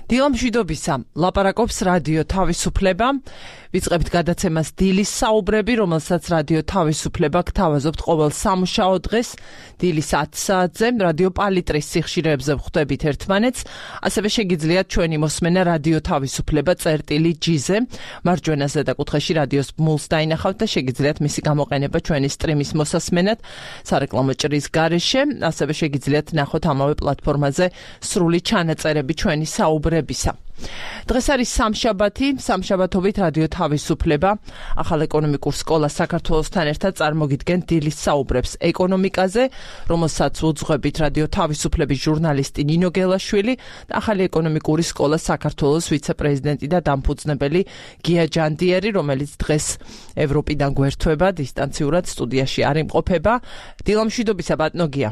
დილამშვიდობისა, ლაპარაკობს რადიო თავისუფლება. ვიწყებთ გადაცემას დილის საუბრები, რომელსაც რადიო თავისუფლება გთავაზობთ ყოველ სამუშაო დღეს, დილის 10 საათზე, რადიო პალიტრის სიხშირეებზე ვხვდებით ერთმანეთს, ასევე შეგიძლიათ ჩვენი მოსმენა რადიო თავისუფლება წერტილი-G-ზე, მარჯვენა ზედაკუთხეში რადიოს ბმულს დაინახავთ და შეგიძლიათ მისი გამოყენება ჩვენი სტრიმის მოსასმენად, სარეკლამო ჭრის გარეშე, ასევე შეგიძლიათ ნახოთ ამავე პლატფორმაზე სრული ჩანაწერები ჩვენი საუბრებისა. დღეს არის სამშაბათობით რადიო თავისუფლება, ახალ ეკონომიკურ სკოლას საქართველოსთან ერთად წარმოგიდგენთ დილის საუბრებს ეკონომიკაზე, რომელსაც უძღვებით რადიო თავისუფლების ჟურნალისტი ნინო გელაშვილი და ახალი ეკონომიკური სკოლა საქართველოს ვიცე-პრეზიდენტი და დამფუძნებელი გია ჯანდიერი, რომელიც დღეს ევროპიდან გვერდება, დისტანციურად სტუდიაში არ იმყოფება. დილამშვიდობისა, ბატონო გია.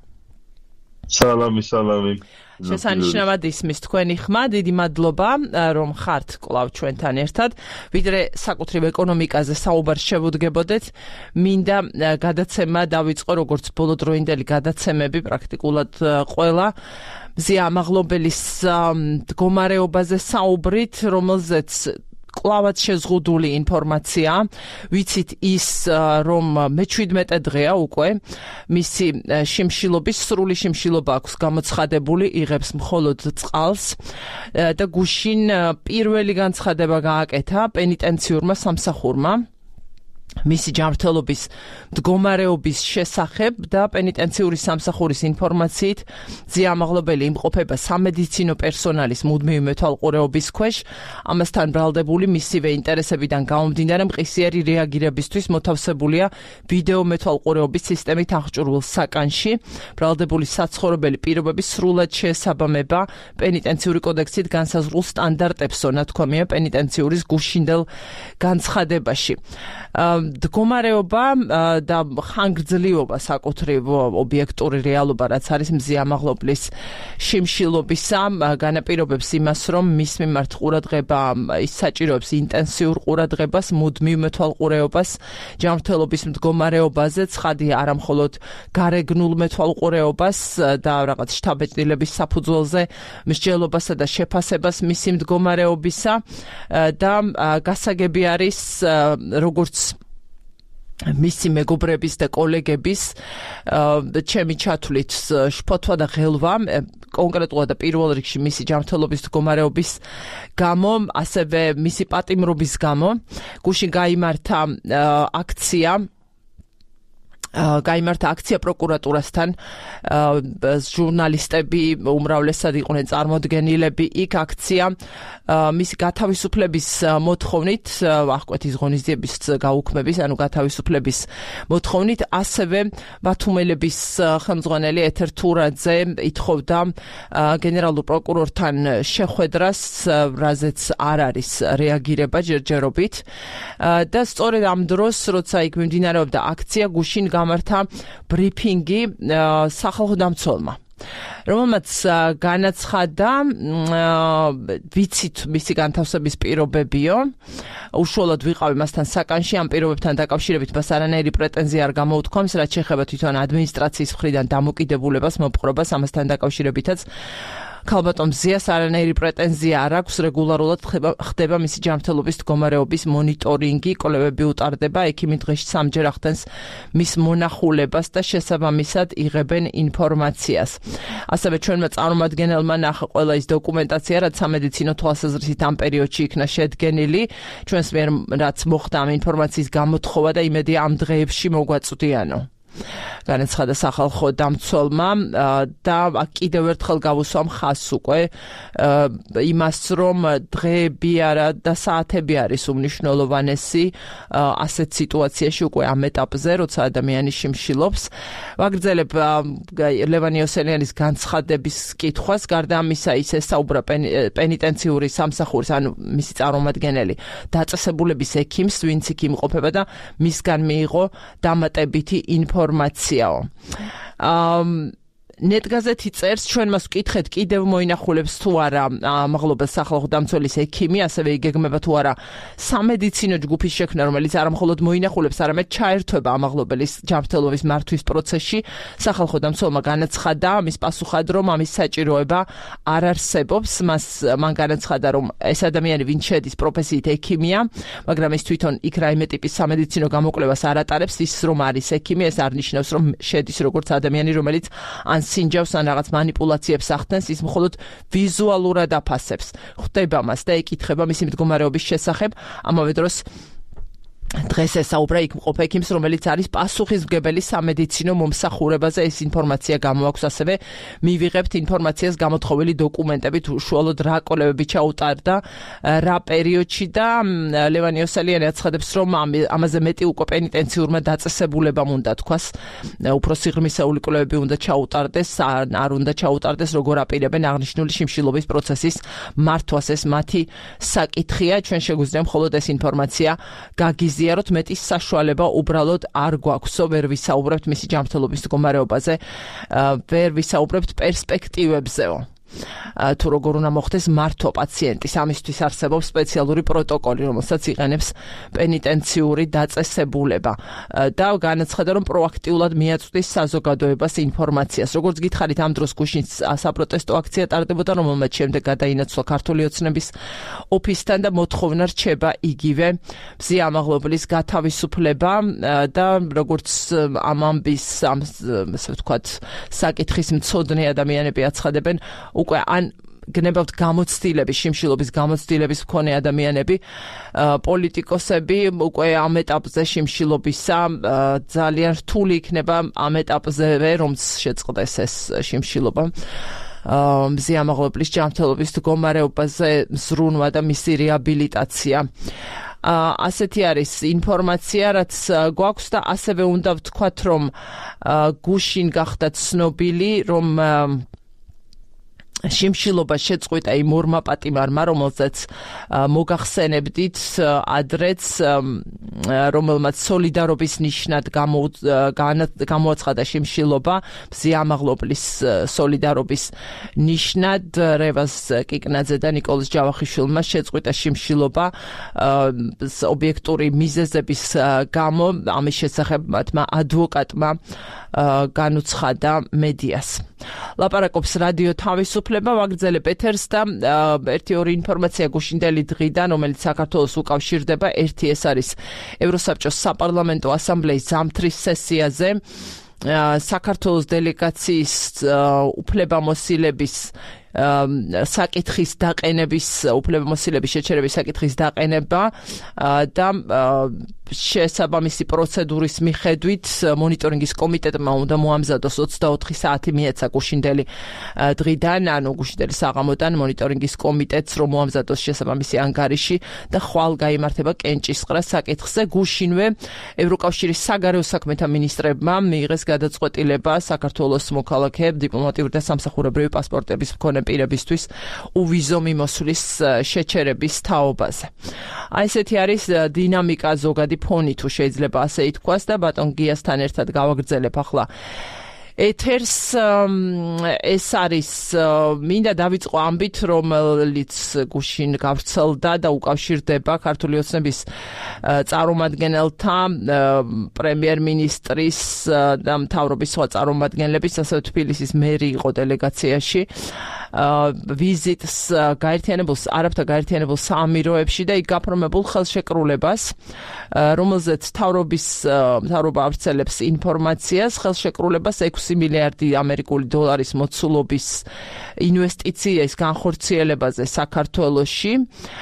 სალამი. შესანიშნავად ისმის თქვენი ხმა, დიდი მადლობა, რომ ხართ კვლავ ჩვენთან ერთად. ვიდრე საკუთრივ ეკონომიკაზე საუბარს შევუდგებოდეთ, მინდა გადაცემა დავიწყო, როგორც ბოლოდროინდელი გადაცემები, პრაქტიკულად ყველა მზია ამაღლობელის მდგომარეობაზე საუბრით, რომელზეც კლავად შეზღუდული ინფორმაცია, ვიცით ის, რომ მე-17 დღეა უკვე მისი სრული შიმშილობა აქვს გამოცხადებული, იღებს მხოლოდ წყალს და გუშინ პირველი განცხადება გააკეთა პენიტენციურმა სამსახურმა მისი ჯანმრთელობის მდგომარეობის შესახებ და პენიტენციური სამსახურის ინფორმაციით ძიამაღლობელი იმყოფება სამედიცინო პერსონალის მუდმივი მეთვალყურეობის ქვეშ, ამასთან ბრალდებული მისივე ინტერესებიდან გამომდინარე მყისიერი რეაგირებისთვის მოთავსებულია ვიდეო მეთვალყურეობის სისტემით აღჭურვილ საკანში, ბრალდებული საცხოვრებელი პირობების სრულად შეესაბამება პენიტენციური კოდექსით განსაზღვრულ სტანდარტებსო, ნათქვამია პენიტენციური გუშინდელ განცხადებაში. მდგომარეობა და ხანგრძლივობა საკუთრივ ობიექტური რეალობა, რაც არის მზიამაღლობლის შიმშილობისა, განაპირობებს იმას, რომ მის მიმართ ყურადღება ის საჭიროებს ინტენსიურ ყურადღებას, მუდმივ მეთვალყურეობას, ჯანმრთელობის მდგომარეობაზე, ცხადია არა მხოლოდ გარეგნულ მეთვალყურეობას და რაღაც შთაბეჭდილების საფუძველზე მსჯელობასა და შეფასებას მისი მდგომარეობისა და გასაგები არის როგორც მისი მეგობრების და კოლეგების ჩემი ჩათვლით შფოთვა და ღელვა კონკრეტულად და პირველ რიგში მისი ჯანმრთელობის მდგომარეობის გამო, ასევე მისი პატიმრობის გამო გუშინ გაიმართა აქცია პროკურატურასთან, ჟურნალისტები უმრავლესად იყვნენ წარმოდგენილები იქ აქცია მისი გათავისუფლების მოთხოვნით, აღკვეთის ღონისძიების გაუქმების, ანუ გათავისუფლების მოთხოვნით, ასევე ბათუმელების ხელმძღვანელი ეთერ თურაძე ითხოვდა გენერალურ პროკურორთან შეხვედრას, რაზეც არ არის რეაგირება ჯერჯერობით და სწორედ ამ დროს, როცა იქ მიმდინარეობდა აქცია, გუშინ გამართა ბრიფინგი სახალხო დამცველმა, რომელმაც განაცხადა, ვიცით მისი განთავსების პირობებიო, უშუალოდ ვიყავი მასთან საკანში, ამ პირობებთან დაკავშირებით მას არანაირი პრეტენზია არ გამოუთქვამს, რაც შეეხება თვითონ ადმინისტრაციის მხრიდან დამოკიდებულებას, მოპყრობას, ამასთან დაკავშირებითაც ქალბატონ მზიას არანაირი პრეტენზია არ აქვს, რეგულარულად ხდება მისი ჯანმრთელობის მდგომარეობის მონიტორინგი, კვლევები უტარდება, ექიმი დღეში 3-ჯერ ახდენს მის მონახულებას და შესაბამისად იღებენ ინფორმაციას. ასევე ჩვენმა წარმომადგენელმა ნახა ყველა ის დოკუმენტაცია, რაც სამედიცინო თვალსაზრისით ამ პერიოდში იქნა შედგენილი, ჩვენს მიერ რაც მოხდა ამ ინფორმაციის გამოთხოვა და იმედია ამ დღეებში მოგვაწვდიანო. განაცხადა სახალხო დამცველმა და კიდევ ერთხელ გავუსვა ხაზს უკვე იმას, რომ დღეები არა და საათები არის უმნიშვნელოვანესი ასეთ სიტუაციაში უკვე ამ ეტაპზე, როცა ადამიანი შიმშილობს. ვაგრძელებ ლევან იოსელიანის განცხადების კითხვას, გარდა ამისა ის ესაუბრა პენიტენციური სამსახურის, ანუ მისი წარმომადგენელი დაწესებულების ექიმს, ვინც იქ იმყოფება და მისგან მიიღო დამატებითი ინფორმაციაო. ნეტგაზეთი წერს ჩვენ მას ვკითხეთ კიდევ მოინახულებს თუ არა ამაღლობელს სახალხო დამცველის ექიმი ასევე იგეგმება თუ არა სამედიცინო ჯგუფის შექმნა რომელიც არა მხოლოდ მოინახულებს არამედ ჩაერთვება ამაღლობელის ჯანმრთელობის მართვის პროცესში სახალხო დამცველმა განაცხადა ამის პასუხად რომ ამის საჭიროება არ არსებობს მან განაცხადა რომ ეს ადამიანი ვინც შედის პროფესიით ექიმია მაგრამ ის თვითონ იქ რაიმე ტიპის სამედიცინო გამოკვლევას არ ატარებს ის რომ არის ექიმი ეს არ ნიშნავს რომ შედის როგორც ადამიანი რომელიც ან სინჯავს ან რაღაც манипуляციებს ახდენს ის მხოლოდ ვიზუალურად აფასებს ხვდება მას და ეკითხება მისი მდგომარეობის შესახებ ამავე დროს დღეს ესაუბრა იქ მყოფ ექიმს რომელიც არის პასუხისმგებელი სამედიცინო მომსახურებაზე ეს ინფორმაცია გამოაქვს ასევე მივიღებთ ინფორმაციას გამოთხოვილი დოკუმენტებით უშუალოდ რა კვლევები ჩაუტარდა რა პერიოდში და ლევან იოსელიანი აცხადებს რომ ამაზე მეტი უკვე პენიტენციურმა დაწესებულებამ უნდა თქვას უფრო სიღრმისეული კვლევები უნდა ჩაუტარდეს არ უნდა ჩაუტარდეს როგორ აპირებენ აღნიშნული შიმშილობის პროცესის მართვას ეს მათი საკითხია ჩვენ შეგვიძლია მხოლოდ ეს ინფორმაცია გაგიზიაროთ მეტი საშუალება უბრალოდ არ გვაქვსო ვერ ვისაუბრებთ მისი ჯანმრთელობის მდგომარეობაზე ვერ ვისაუბრებთ პერსპექტივებზეო თუ როგორ უნდა მოხდეს მართვა პაციენტის ამისთვის არსებობს სპეციალური პროტოკოლი რომელსაც იყენებს პენიტენციური დაწესებულება და განაცხადა რომ პროაქტიულად მიაწვდის საზოგადოებას ინფორმაციას როგორც გითხარით ამ დროს გუშინ საპროტესტო აქცია ტარდებოდა რომელმაც შემდეგ გადაინაცვლა ქართული ოცნების ოფისთან და მოთხოვნა რჩება იგივე მზი ამაღლობელის გათავისუფლება და როგორც ამ ამბის ასე ვთქვათ საკითხის მცოდნე ადამიანები აცხადებენ უკვე ან გნებავთ გამოცდილების შიმშილობის გამოცდილების მქონე ადამიანები პოლიტიკოსები უკვე ამ ეტაპზე შიმშილობისა ძალიან რთული იქნება ამ ეტაპზევე რომ შეწყდეს ეს შიმშილობა მზი ამაღლობელის ჯანმრთელობის მდგომარეობაზე ზრუნვა და მისი რეაბილიტაცია ასეთი არის ინფორმაცია რაც გვაქვს და ასევე უნდა ვთქვათ რომ გუშინ გახდა ცნობილი რომ შიმშილობა შეწყვიტა იმ ორმა პატიმარმა რომელსაც მოგახსენებდით ადრეც რომელმაც სოლიდარობის ნიშნად გამოაცხადა შიმშილობა მზი ამაღლობელის სოლიდარობის ნიშნად რევაზ კიკნაძე და ნიკოლოზ ჯავახიშვილმა შეწყვიტა შიმშილობა ობიექტური მიზეზების გამო ამის შესახებ მათმა ადვოკატმა განუცხადა მედიას ლაპარაკობს რადიო თავისუფლება ვაგრძელებ ეთერს და ერთი-ორი ინფორმაცია გუშინდელი დღიდან რომელიც საქართველოს უკავშირდება ერთი ეს არის ევროსაბჭოს საპარლამენტო ასამბლეის ზამთრის სესიაზე საქართველოს დელეგაციის უფლებამოსილების საკითხის დაყენების უფლებამოსილების შეჩერების საკითხის დაყენება და შესაბამისი პროცედურის მიხედვით მონიტორინგის კომიტეტმა უნდა მოამზადოს 24 საათი მიეცა გუშინდელი დღიდან ანუ გუშინდელი საღამოდან მონიტორინგის კომიტეტს რომ მოამზადოს შესაბამისი ანგარიში და ხვალ გაიმართება კენჭისყრა საკითხზე გუშინვე ევროკავშირის საგარეო საქმეთა მინისტრებმა მიიღეს გადაწყვეტილება საქართველოს მოქალაქეებს დიპლომატიური და სამსახურებრივი პასპორტების მქონე პირებისთვის უვიზო მიმოსვლის შეჩერების თაობაზე. აი ესეთი არის დინამიკა ზოგადი ფონი თუ შეიძლება ასე ითქვას და ბატონ გიასთან ერთად გავაგრძელებ ახლა ეთერს ეს არის მინდა დავიწყო ამბით რომელიც გუშინ გავრცელდა და უკავშირდება ქართული ოცნების წარმომადგენელთა პრემიერ-მინისტრის და მთავრობის სხვა წარმომადგენლების ასევე თბილისის მერი იყო დელეგაციაში ვიზიტს გაერთიანებულ არაბთა გაერთიანებულ საამიროებში და იქ გაფორმებულ ხელშეკრულებას რომელზეც მთავრობა ავრცელებს ინფორმაციას ხელშეკრულებას 6 მილიარდი ამერიკული დოლარის მოცულობის ინვესტიციის განხორციელებაზე საქართველოში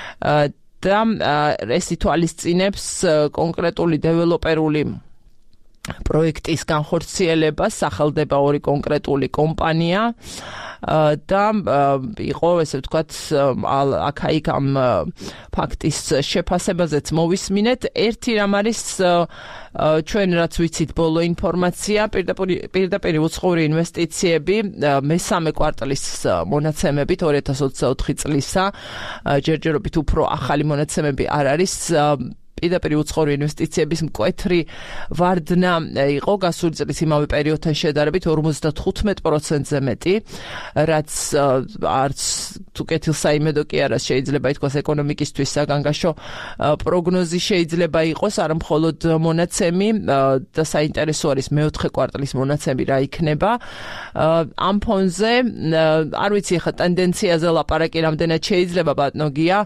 და ეს ითვალისწინებს კონკრეტული დეველოპერული პროექტის განხორციელებას სახელდება ორი კონკრეტული კომპანია და იყო ესე ვთქვათ აქ-იქ ამ ფაქტის შეფასებაზეც მოვისმინეთ ერთი რამ არის ჩვენ რაც ვიცით ბოლო ინფორმაცია პირდაპირ უცხოური ინვესტიციები მესამე კვარტალის მონაცემებით 2024 წლისა ჯერჯერობით უფრო ახალი მონაცემები არ არის პირდაპირ უცხოური ინვესტიციების მკვეთრი ვარდნა იყო გასული წლის იმავე პერიოდთან შედარებით 55%-ზე მეტი, რაც არც თუ კეთილსაიმედო კი არა შეიძლება ითქვას ეკონომიკისთვის საგანგაშო პროგნოზი შეიძლება იყოს, არა მხოლოდ მონაცემი და საინტერესო არის მეოთხე კვარტალის მონაცემი რა იქნება. ამ ფონზე არ ვიცი ხა ტენდენციაზე ლაპარაკი რამდენად შეიძლება ბატონო გია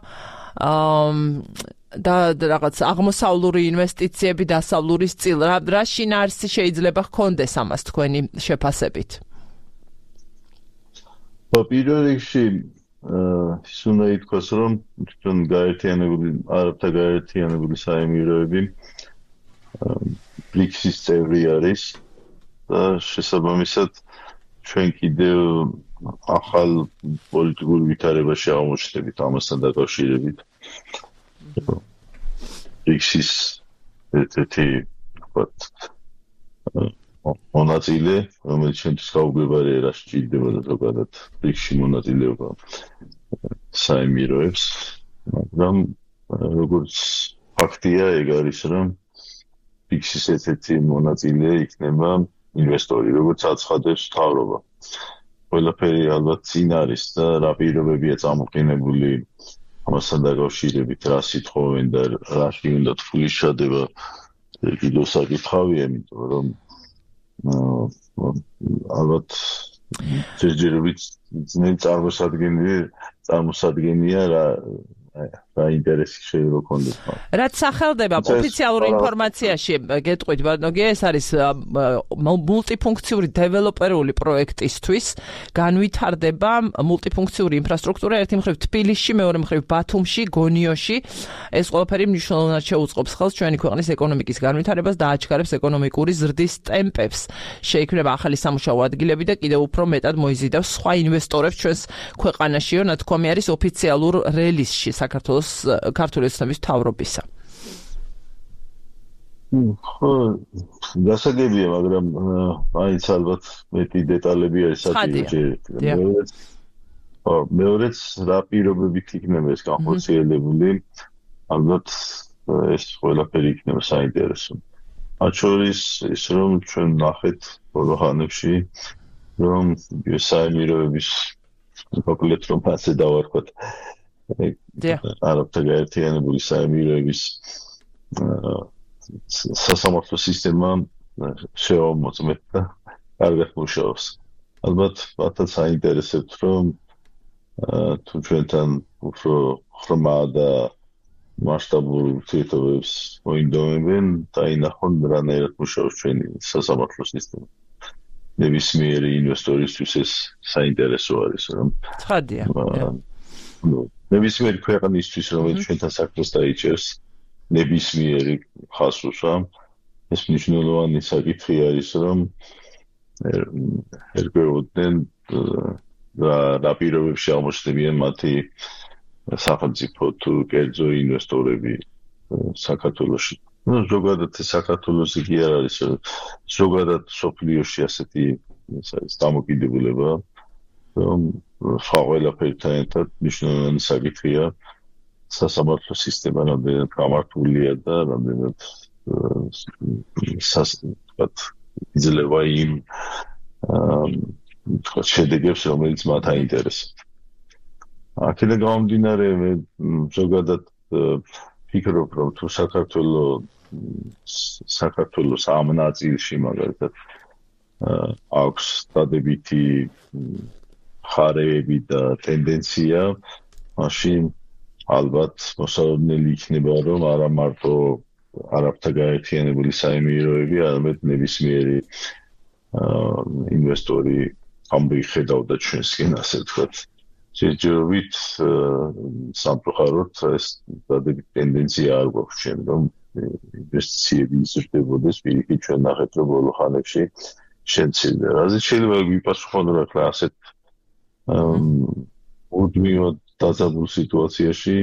და რაღაც აღმოსავლური ინვესტიციები დასავლურის წილ რა შინაარსი შეიძლება ჰქონდეს ამას თქვენი შეფასებით? პირველ რიგში ის უნდა ითქვას, რომ თვითონ არაბთა გაერთიანებული საემიროები BRICS-ის წევრი არის და შესაბამისად ჩვენ კიდევ ახალ პოლიტიკურ ვითარებაში აღმოჩნდებით ამასთან დაკავშირებით. BRICS-ის ერთ-ერთი მონაწილე, რომელიც ჩვენთვის გაუგებარია რა სჭირდება და ზოგადად BRICS-ში მონაწილეობა საემიროებს, მაგრამ როგორც ფაქტია, ეგ არის, რომ BRICS-ის ერთ-ერთი მონაწილე იქნება ინვესტორი, როგორც აცხადებს მთავრობა. ყველაფერი ალბათ წინ არის და რა პირობებია წამოყენებული ამასთან დაკავშირებით, რა სიტყვენ და რაში უნდა თვლის ჩადება კიდევ საკითხავია, იმიტომ რომ ალბათ ჯერჯერობით ძნელი წარმოსადგენია რა ინტერესი შეიძლება კონდეს. რაც სახელდება ოფიციალურ ინფორმაციაში გეტყვით ბატონო გია, ეს არის მულტიფუნქციური დეველოპერული პროექტისთვის განვითარდება მულტიფუნქციური ინფრასტრუქტურა ერთი მხრივ თბილისში, მეორე მხრივ ბათუმში, გონიოში. ეს ყველაფერი მნიშვნელოვნად შეუწყობს ხელს ჩვენი ქვეყნის ეკონომიკის განვითარებას და აჩქარებს ეკონომიკური ზრდის ტემპებს. შეიქმნება ახალი სამუშაო ადგილები და კიდევ უფრო მეტად მოიზიდავს სხვა ინვესტორებს ჩვენს ქვეყანაშიო, ნათქვამი არის ოფიციალურ რელიზში საქართველოს ქართული ოცნების მთავრობისა. ხო, გასაგებია, მაგრამ მაინც ალბათ მეტი დეტალები არის საჭირო. მეორეც რა პირობებით იქნება ეს განხორციელებული, ალბათ ეს ყველაფერი იქნება საინტერესო. მათ შორის ის რომ ჩვენ ნახეთ ბოლო ხანებში, რომ საემიროების მოკლედ რომ ასე დავარქვათ არაბთა გაერთიანებული საემიროების სასამართლო სისტემა შეამოწმეთ და კარგად მუშაობს. ალბათ მათაც საინტერესებთ, რომ თუ ჩვენთან უფრო ხრმა და მასშტაბურ ურთიერთობებს მოინდომებენ და ინახონ რანაირად მუშაობს ჩვენი სასამართლო სისტემა. ნებისმიერი ინვესტორისთვის ეს საინტერესო არის, რომ ცხადია. ნებისმიერი ქვეყნისთვის, რომელიც ჩვენთან საქმეს დაიჭერს, ნებისმიერი ხასუსა, ეს მნიშვნელოვანი საკითხი არის, რომ ერკვეოდნენ რა პირობებში აღმოჩნდებიან მათი სახელმწიფო თუ კერძო ინვესტორები საქართველოში. ზოგადად საქართველოში კი არ არის, ზოგადად სოფლიოში ასეთი დამოკიდებულება, რომ სხვა ყველაფერთან ერთად მნიშვნელოვანი საკითხია სასამართლო სისტემა რამდენად გამართულია და რამდენად იძლევა იმ შედეგებს, რომელიც მათ აინტერესებთ. აქედან გამომდინარე, მე ზოგადად ფიქრობ, რომ თუ საქართველოს ამ ნაწილში მაგალითად აქვს დადებითი ხარები და ტენდენცია, მაშინ ალბათ მოსალოდნელი იქნება, რომ არა მარტო არაბთა გაერთიანებული საემიროები, არამედ ნებისმიერი ინვესტორი ამბიხედავდა ჩვენსკენ, ასე ვთქვათ. ჯერჯერობით სამწუხაროდ ეს დადებითი ტენდენცია არ გვაქვს ჩვენ, რომ ინვესტიციები იზრდებოდეს, პირიქით ჩვენ ნახეთ, რომ ბოლო ხანებში შემცირდა. რაზეც შეიძლება ვიპასუხოთ, რომ ახლა ასეთ უდმივად დაძაბულ სიტუაციაში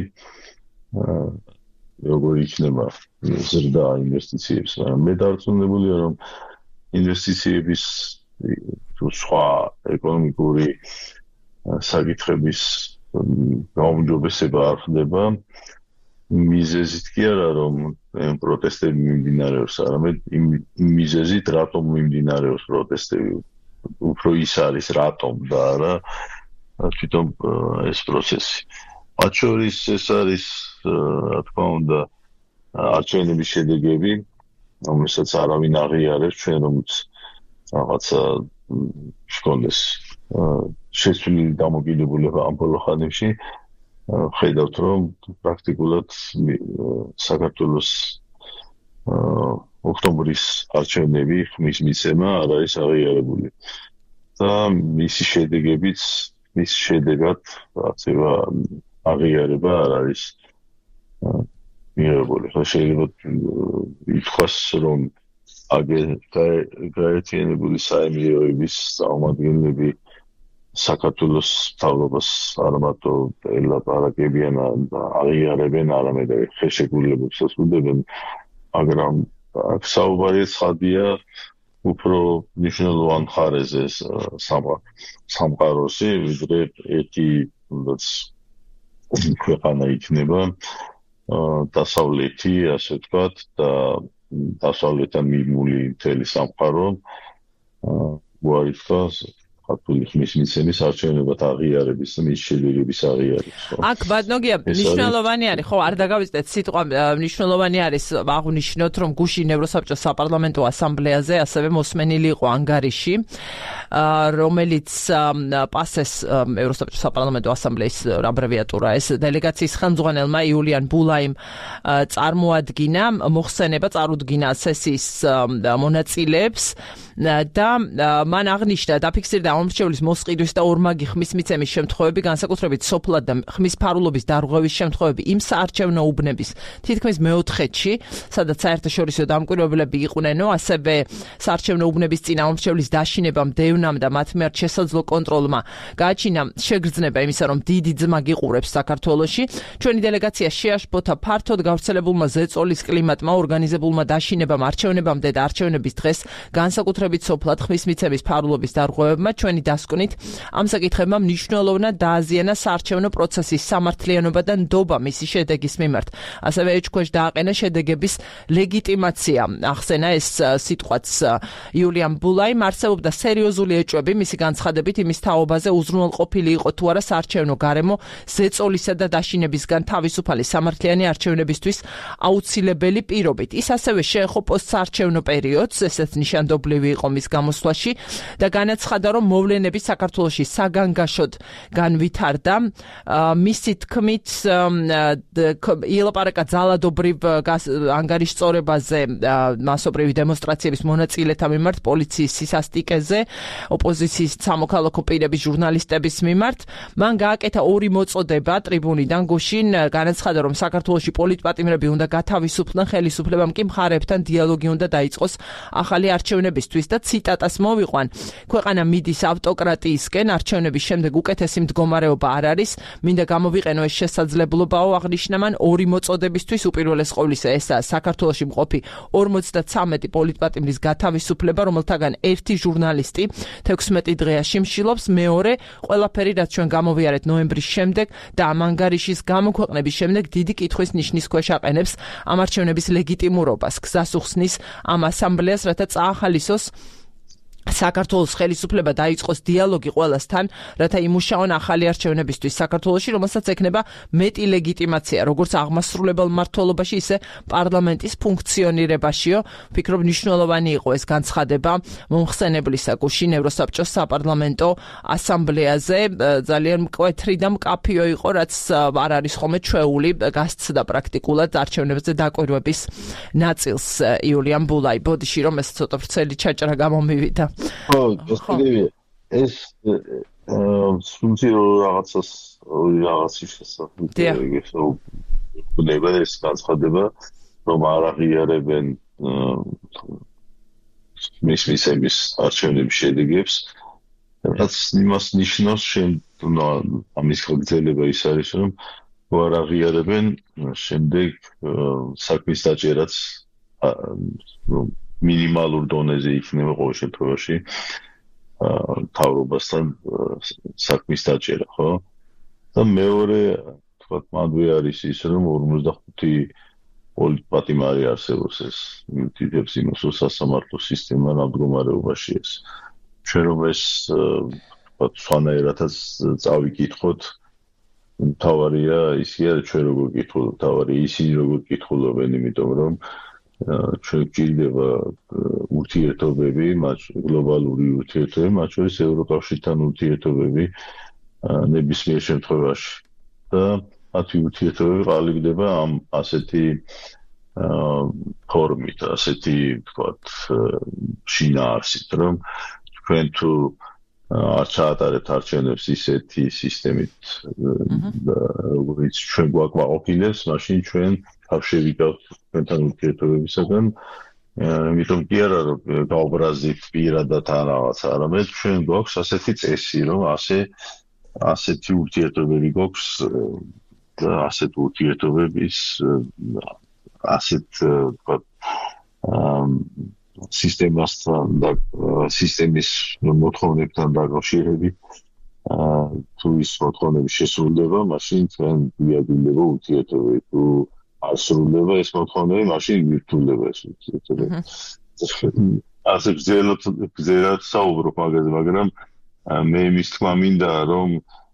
როგორ იქნება ზრდა ინვესტიციებს, მაგრამ მე დარწმუნებულია, რომ ინვესტიციების თუ სხვა ეკონომიკური საკითხების გაუმჯობესება არ ხდება მიზეზით კი არა რომ პროტესტები მიმდინარეობს, არამედ იმ მიზეზით რატომ მიმდინარეობს პროტესტები. უფრო ის არის რატომ და არა თვითონ ეს პროცესი. მათ შორის ეს არის რა თქმა უნდა არჩევნების შედეგები, რომელსაც არავინ აღიარებს, ჩვენ რომელიც რაღაცა შეგონდეს შეცვლილი დამოკიდებულება ამ ბოლო ხანებში ხედავთ რომ პრაქტიკულად საქართველოს ოქტომბრის არჩევნები ხმის მიცემა არ არის აღიარებული და მისი შედეგებიც მის შედეგად რაღაცა აღიარება არ არის მიღებული. შეიძლება ითქვას რომ გაერთიანებული საემიროების წარმომადგენლები საქართველოს მთავრობას არ მარტო ელაპარაკებიან და აღიარებენ, არამედ ხელშეკრულებებსაც უდევენ, მაგრამ აქ საუბარი ცხადია უფრო მნიშვნელოვან მხარეზე სამყაროსი, ვიდრე ერთი ქვეყანა იქნება დასავლეთი, ასე ვთქვათ, და დასავლეთთან მიმული მთელი სამყარო მოარიცხავს ქართული ხმის მიცემის არჩევნებად აღიარების და მის შედეგების აღიარების. აქ ბატონო, მნიშვნელოვანი არის, ხო, არ დაგავიწყდეთ სიტყვა, მნიშვნელოვანი არის აღნიშნოთ, რომ გუშინ ევროსაბჭოს საპარლამენტო ასამბლეაზე ასევე მოსმენილი იყო ანგარიში, რომელიც პასეს ევროსაბჭოს საპარლამენტო ასამბლეის აბრევიატურა ეს დელეგაციის ხელმძღვანელმა იულიან ბულაიმ წარმოადგინა, მოხსენება წარუდგინა სესიის მონაწილეებს და მან აღნიშნა დაფიქსირდა ამორჩევლის მოსყიდვის და ორმაგი ხმის მიცემის შემთხვევები, განსაკუთრებით სოფლად და ხმის ფარულობის დარღვევის შემთხვევები იმ საარჩევნო უბნების თითქმის მეოთხედში, სადაც საერთაშორისო დამკვირვებლები იყვნენ, ასევე საარჩევნო უბნების წინ ამორჩევლის დაშინებამ, დევნამ და მათ მიერ შესაძლო კონტროლმა გააჩინა შეგრძნება იმისა, რომ დიდი ძმა გიყურებს საქართველოში. ჩვენი დელეგაცია შეაშფოთა ფართოდ გავრცელებულმა ზეწოლის კლიმატმა, ორგანიზებულმა დაშინებამ, არჩევნებამდე და არჩევნების დღეს განსაკუთრებით სოფლად ხმის მიცემის ფარულობის დარღვევებმა ჩვენი დასკვნით ამ საკითხებმა მნიშვნელოვნად დააზიანა საარჩევნო პროცესის სამართლიანობა და ნდობა მისი შედეგის მიმართ. ასევე ეჭქვეშ დააყენა შედეგების ლეგიტიმაცია. ახსენა ეს სიტყვაც იულიან ბულაიმ, არსებობდა სერიოზული ეჭვები მისი განცხადებით იმის თაობაზე უზრუნველყოფილი იყო თუ არა საარჩევნო გარემო ზეწოლისა და დაშინებისგან თავისუფალი სამართლიანი არჩევნებისთვის აუცილებელი პირობით. ის ასევე შეეხო პოსტსაარჩევნო პერიოდს, ესეც ნიშანდობლივი იყო მის გამოსვლაში და განაცხადა, რომ მოვლენები საქართველოში საგანგაშოდ განვითარდა. მისი თქმით, ილაპარაკა ძალადობრივ ანგარიშწორებაზე, მასობრივი დემონსტრაციების მონაწილეთა მიმართ, პოლიციის სისასტიკეზე, ოპოზიციის სამოქალაქო პირების ჟურნალისტების მიმართ. მან გააკეთა ორი მოწოდება ტრიბუნიდან გუშინ, განაცხადა, რომ საქართველოში პოლიტპატიმრები უნდა გათავისუფლდნენ, ხელისუფლებამ კი მხარეებთან დიალოგი უნდა დაიწყოს ახალი არჩევნებისთვის და ციტატას მოვიყვან. ქვეყანა მიდის ავტოკრატიისკენ, არჩევნების შემდეგ უკეთესი მდგომარეობა არ არის, მინდა გამოვიყენო ეს შესაძლებლობაო, აღნიშნა მან ორი მოწოდებისთვის, უპირველეს ყოვლისა ესაა საქართველოში მყოფი 53 პოლიტპატიმრის გათავისუფლება, რომელთაგან ერთი ჟურნალისტი 16 დღეა შიმშილობს, მეორე ყველაფერი რაც ჩვენ გამოვიარეთ ნოემბრის შემდეგ და ამ ანგარიშის გამოქვეყნების შემდეგ დიდი კითხვის ნიშნის ქვეშ აყენებს ამ არჩევნების ლეგიტიმურობას. გზას უხსნის ამ ასამბლეას, რათა წაახალისოს საქართველოს ხელისუფლება დაიწყოს დიალოგი ყველასთან, რათა იმუშაონ ახალი არჩევნებისთვის საქართველოში, რომელსაც ექნება მეტი ლეგიტიმაცია, როგორც აღმასრულებელ მმართველობაში, ისე პარლამენტის ფუნქციონირებაშიო. ვფიქრობ, მნიშვნელოვანი იყო ეს განცხადება მომხსენებლისა გუშინ ევროსაბჭოს საპარლამენტო ასამბლეაზე. ძალიან მკვეთრი და მკაფიო იყო, რაც არ არის ხოლმე ჩვეული, გასცდა პრაქტიკულად არჩევნებზე დაკვირვების ნაწილს იულიან ბულაი. ბოდიში რომ ეს ცოტა ვრცელი ჩაჭრა გამომივიდა. ხო, ეს სუნციო რაღაცის შესახებ ეს განცხადება, რომ არ აღიარებენ მისების არჩევნების შედეგებს, რაც იმას ნიშნავს, ამის გაგრძელება ის არის, რომ არ აღიარებენ შემდეგ საქმის დაჭერაც მინიმალურ დონეზე იქნება ყოველ შემთხვევაში მთავრობასთან საქმის დაჭერა, ხო? და მეორე თქვა, მადვე არის ის, რომ 55 პოლიტპატიმარი არსებობს ეს მითითებს იმას, რომ სასამართლო სისტემა ნამდგომარეობაში ეს. ჩვენ რომ ეს თქვა, სვანაერათაც წავიკითხოთ, თავარია ისე არის ჩვენ როგორ გითხულობთ, თავარი ისინი როგორ გითხულობენ, იმიტომ რომ ჩვენ გვჭირდება ურთიერთობები, გლობალური ურთიერთობები, მათ შორის ევროკავშირთან ურთიერთობები ნებისმიერ შემთხვევაში და მათი ურთიერთობები ყალიბდება ამ ასეთი ფორმით, ასეთი ვთქვათ, შინაარსით, რომ თქვენ თუ არ ჩაატარებთ არჩევნებს ისეთი სისტემით, როგორც ჩვენ გვაკმაყოფილებს, მაშინ ჩვენ თავშევიკავთ თქვენთან ურთიერთობებისაგან, იმიტომ კი არა რომ გავბრაზით პირადად ან რაღაცა, არამედ ჩვენ გვაქვს ასეთი წესი, რომ ასეთი ურთიერთობები გვაქვს და ასეთ ურთიერთობების ასეთ ვთქვათ სისტემასთან და სისტემის მოთხოვნებთან დაკავშირებით თუ ის მოთხოვნები შესრულდება, მაშინ ჩვენ გვიადვილდება ურთიერთობები. თუ არ სრულდება ეს მოთხოვნები, მაშინ ვირთულდება ეს ურთიერთობები. ასე გზელად საუბრობ მაგაზე, მაგრამ მე მის თქმა მინდა, რომ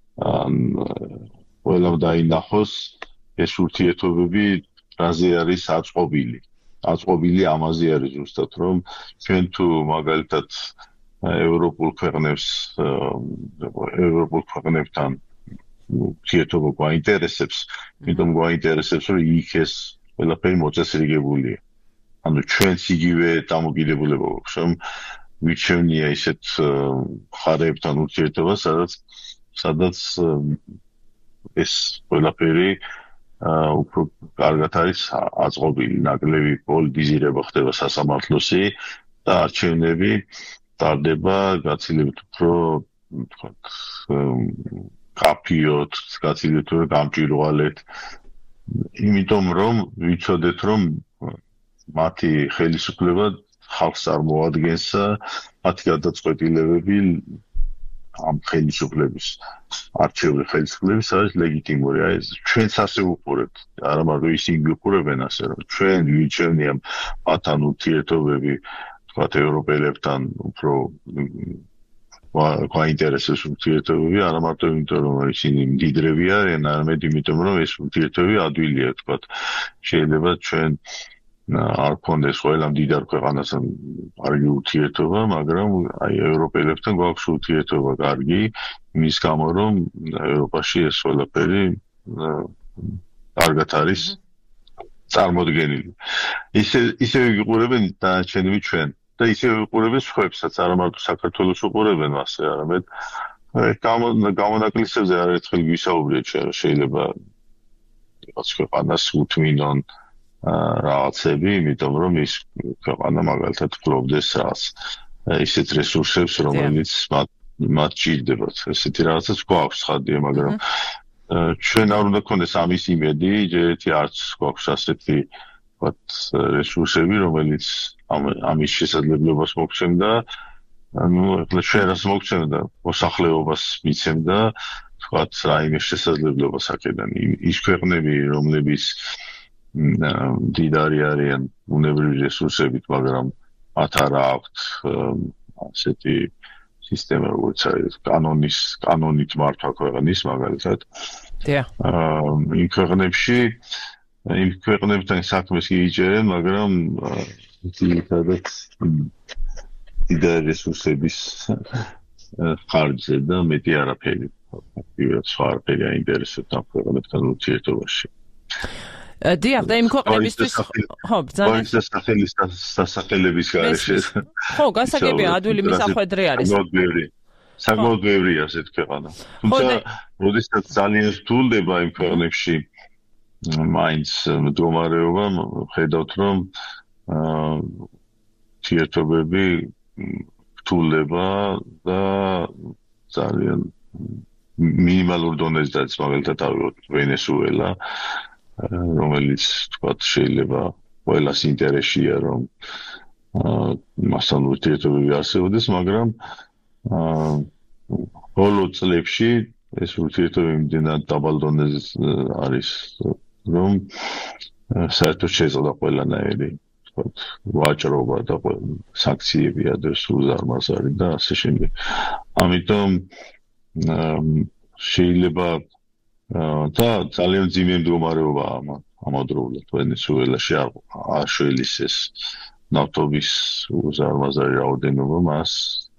ყველამ დაინახოს ეს ურთიერთობები რაზე არის აწყობილი. აწყობილი ამაზე არის ზუსტად, რომ ჩვენ თუ მაგალითად ევროპულ ქვეყნებთან ურთიერთობა გვაინტერესებს, იმიტომ გვაინტერესებს, რომ იქ ეს ყველაფერი მოწესრიგებულია. ანუ ჩვენც იგივე დამოკიდებულება გვაქვს, რომ ვირჩევნია ისეთ მხარეებთან ურთიერთობა, სადაც ეს ყველაფერი უფრო კარგად არის აწყობილი, ნაკლები პოლიტიზირება ხდება სასამართლოსი და არჩევნები ტარდება გაცილებით უფრო, ვთქვათ, კაფიოთ, გაცილებით უფრო გამჭვირვალედ, იმიტომ რომ ვიცოდეთ, რომ მათი ხელისუფლება ხალხს წარმოადგენს, მათი გადაწყვეტილებები ამ ხელისუფლების არჩეული ხელისუფლების არის ლეგიტიმური. აი ეს ჩვენც ასე ვუყურებთ, არა მარტო ისინი ვიყურებენ ასე, რომ ჩვენ ვირჩევნია მათთან ურთიერთობები, თქვათ ევროპელებთან უფრო გვაინტერესებს ურთიერთობები, არა მარტო იმიტომ რომ ისინი მდიდრები არიან, არამედ იმიტომ რომ ეს ურთიერთობები ადვილია, თქვათ შეიძლება ჩვენ არ გქონდეს ყველა მდიდარ ქვეყანასთან კარგი ურთიერთობა, მაგრამ აი ევროპელებთან გვაქვს ურთიერთობა კარგი, იმის გამო რომ ევროპაში ეს ყველაფერი კარგად არის წარმოდგენილი. ისე ვიყურებენ დანარჩენები ჩვენ და ისე ვიყურებენ სხვებსაც, არა მარტო საქართველოს ვიყურებენ მასე, არამედ გამონაკლისებზე არაერთხელ გვისაუბრეთ ჩვენ, შეიძლება რაღაც ქვეყანას უთმინონ რაღაცები, იმიტომ რომ ის ქვეყანა მაგალითად ფლობდეს რაღაც ისეთ რესურსებს, რომელიც მათ ჭირდებათ. ესეთი რაღაცაც გვაქვს ხადია, მაგრამ ჩვენ არ უნდა გქონდეს ამის იმედი, ჯერეთი არც გვაქვს ასეთი ვთქვათ რესურსები, რომელიც ამის შესაძლებლობას მოგცემდა. ანუ ეხლა ჩვენ რას მოგცემდა, მოსახლეობას მიცემდა, ვთქვათ, რაიმე შესაძლებლობას აქედან. ის ქვეყნები, რომლებიც მდიდარი არიან ბუნებრივი რესურსებით, მაგრამ მათ არ აქვთ ასეთი სისტემა, როგორც არის კანონით მართვა ქვეყნის, მაგალითად. იმ ქვეყნებთან საქმეს იიჭერენ, მაგრამ ძირითადად მდიდარი რესურსების ხარჯზე და მეტი არაფერი. სხვა არაფერი აინტერესებთ ამ ქვეყნებთან ურთიერთობაში. დიახ, და იმ ქვეყნებისთვის ხო, ბრძანა სასახელების გარეშე. ხო, გასაგებია, ადვილი მისახვედრი არის. საკმაოდ ბევრია ასეთ ქვეყანა. თუმცა, როდესაც ძალიან რთულდება იმ ქვეყნებში მაინც მდგომარეობა, ხედავთ, რომ ურთიერთობები რთულდება და ძალიან მინიმალურ დონეზე დაიწყო, მაგალითად, ვენესუელა, რომელიც თქვათ შეიძლება ყველას ინტერესია, რომ მასთან ურთიერთობები არსებობდეს, მაგრამ ბოლო წლებში ეს ურთიერთობა იმდენად დაბალ დონეზე არის, რომ საერთოდ შეეძლო ყველანაირი ვაჭრობა და სანქციები ადრე სულ ზარმაზარი და ასე შემდეგ. ამიტომ შეიძლება და ძალიან ძიმე მდგომარეობა ამავდროულად ვენესუელაში აშველის ეს ნავთობის უზარმაზარი რაოდენობა მას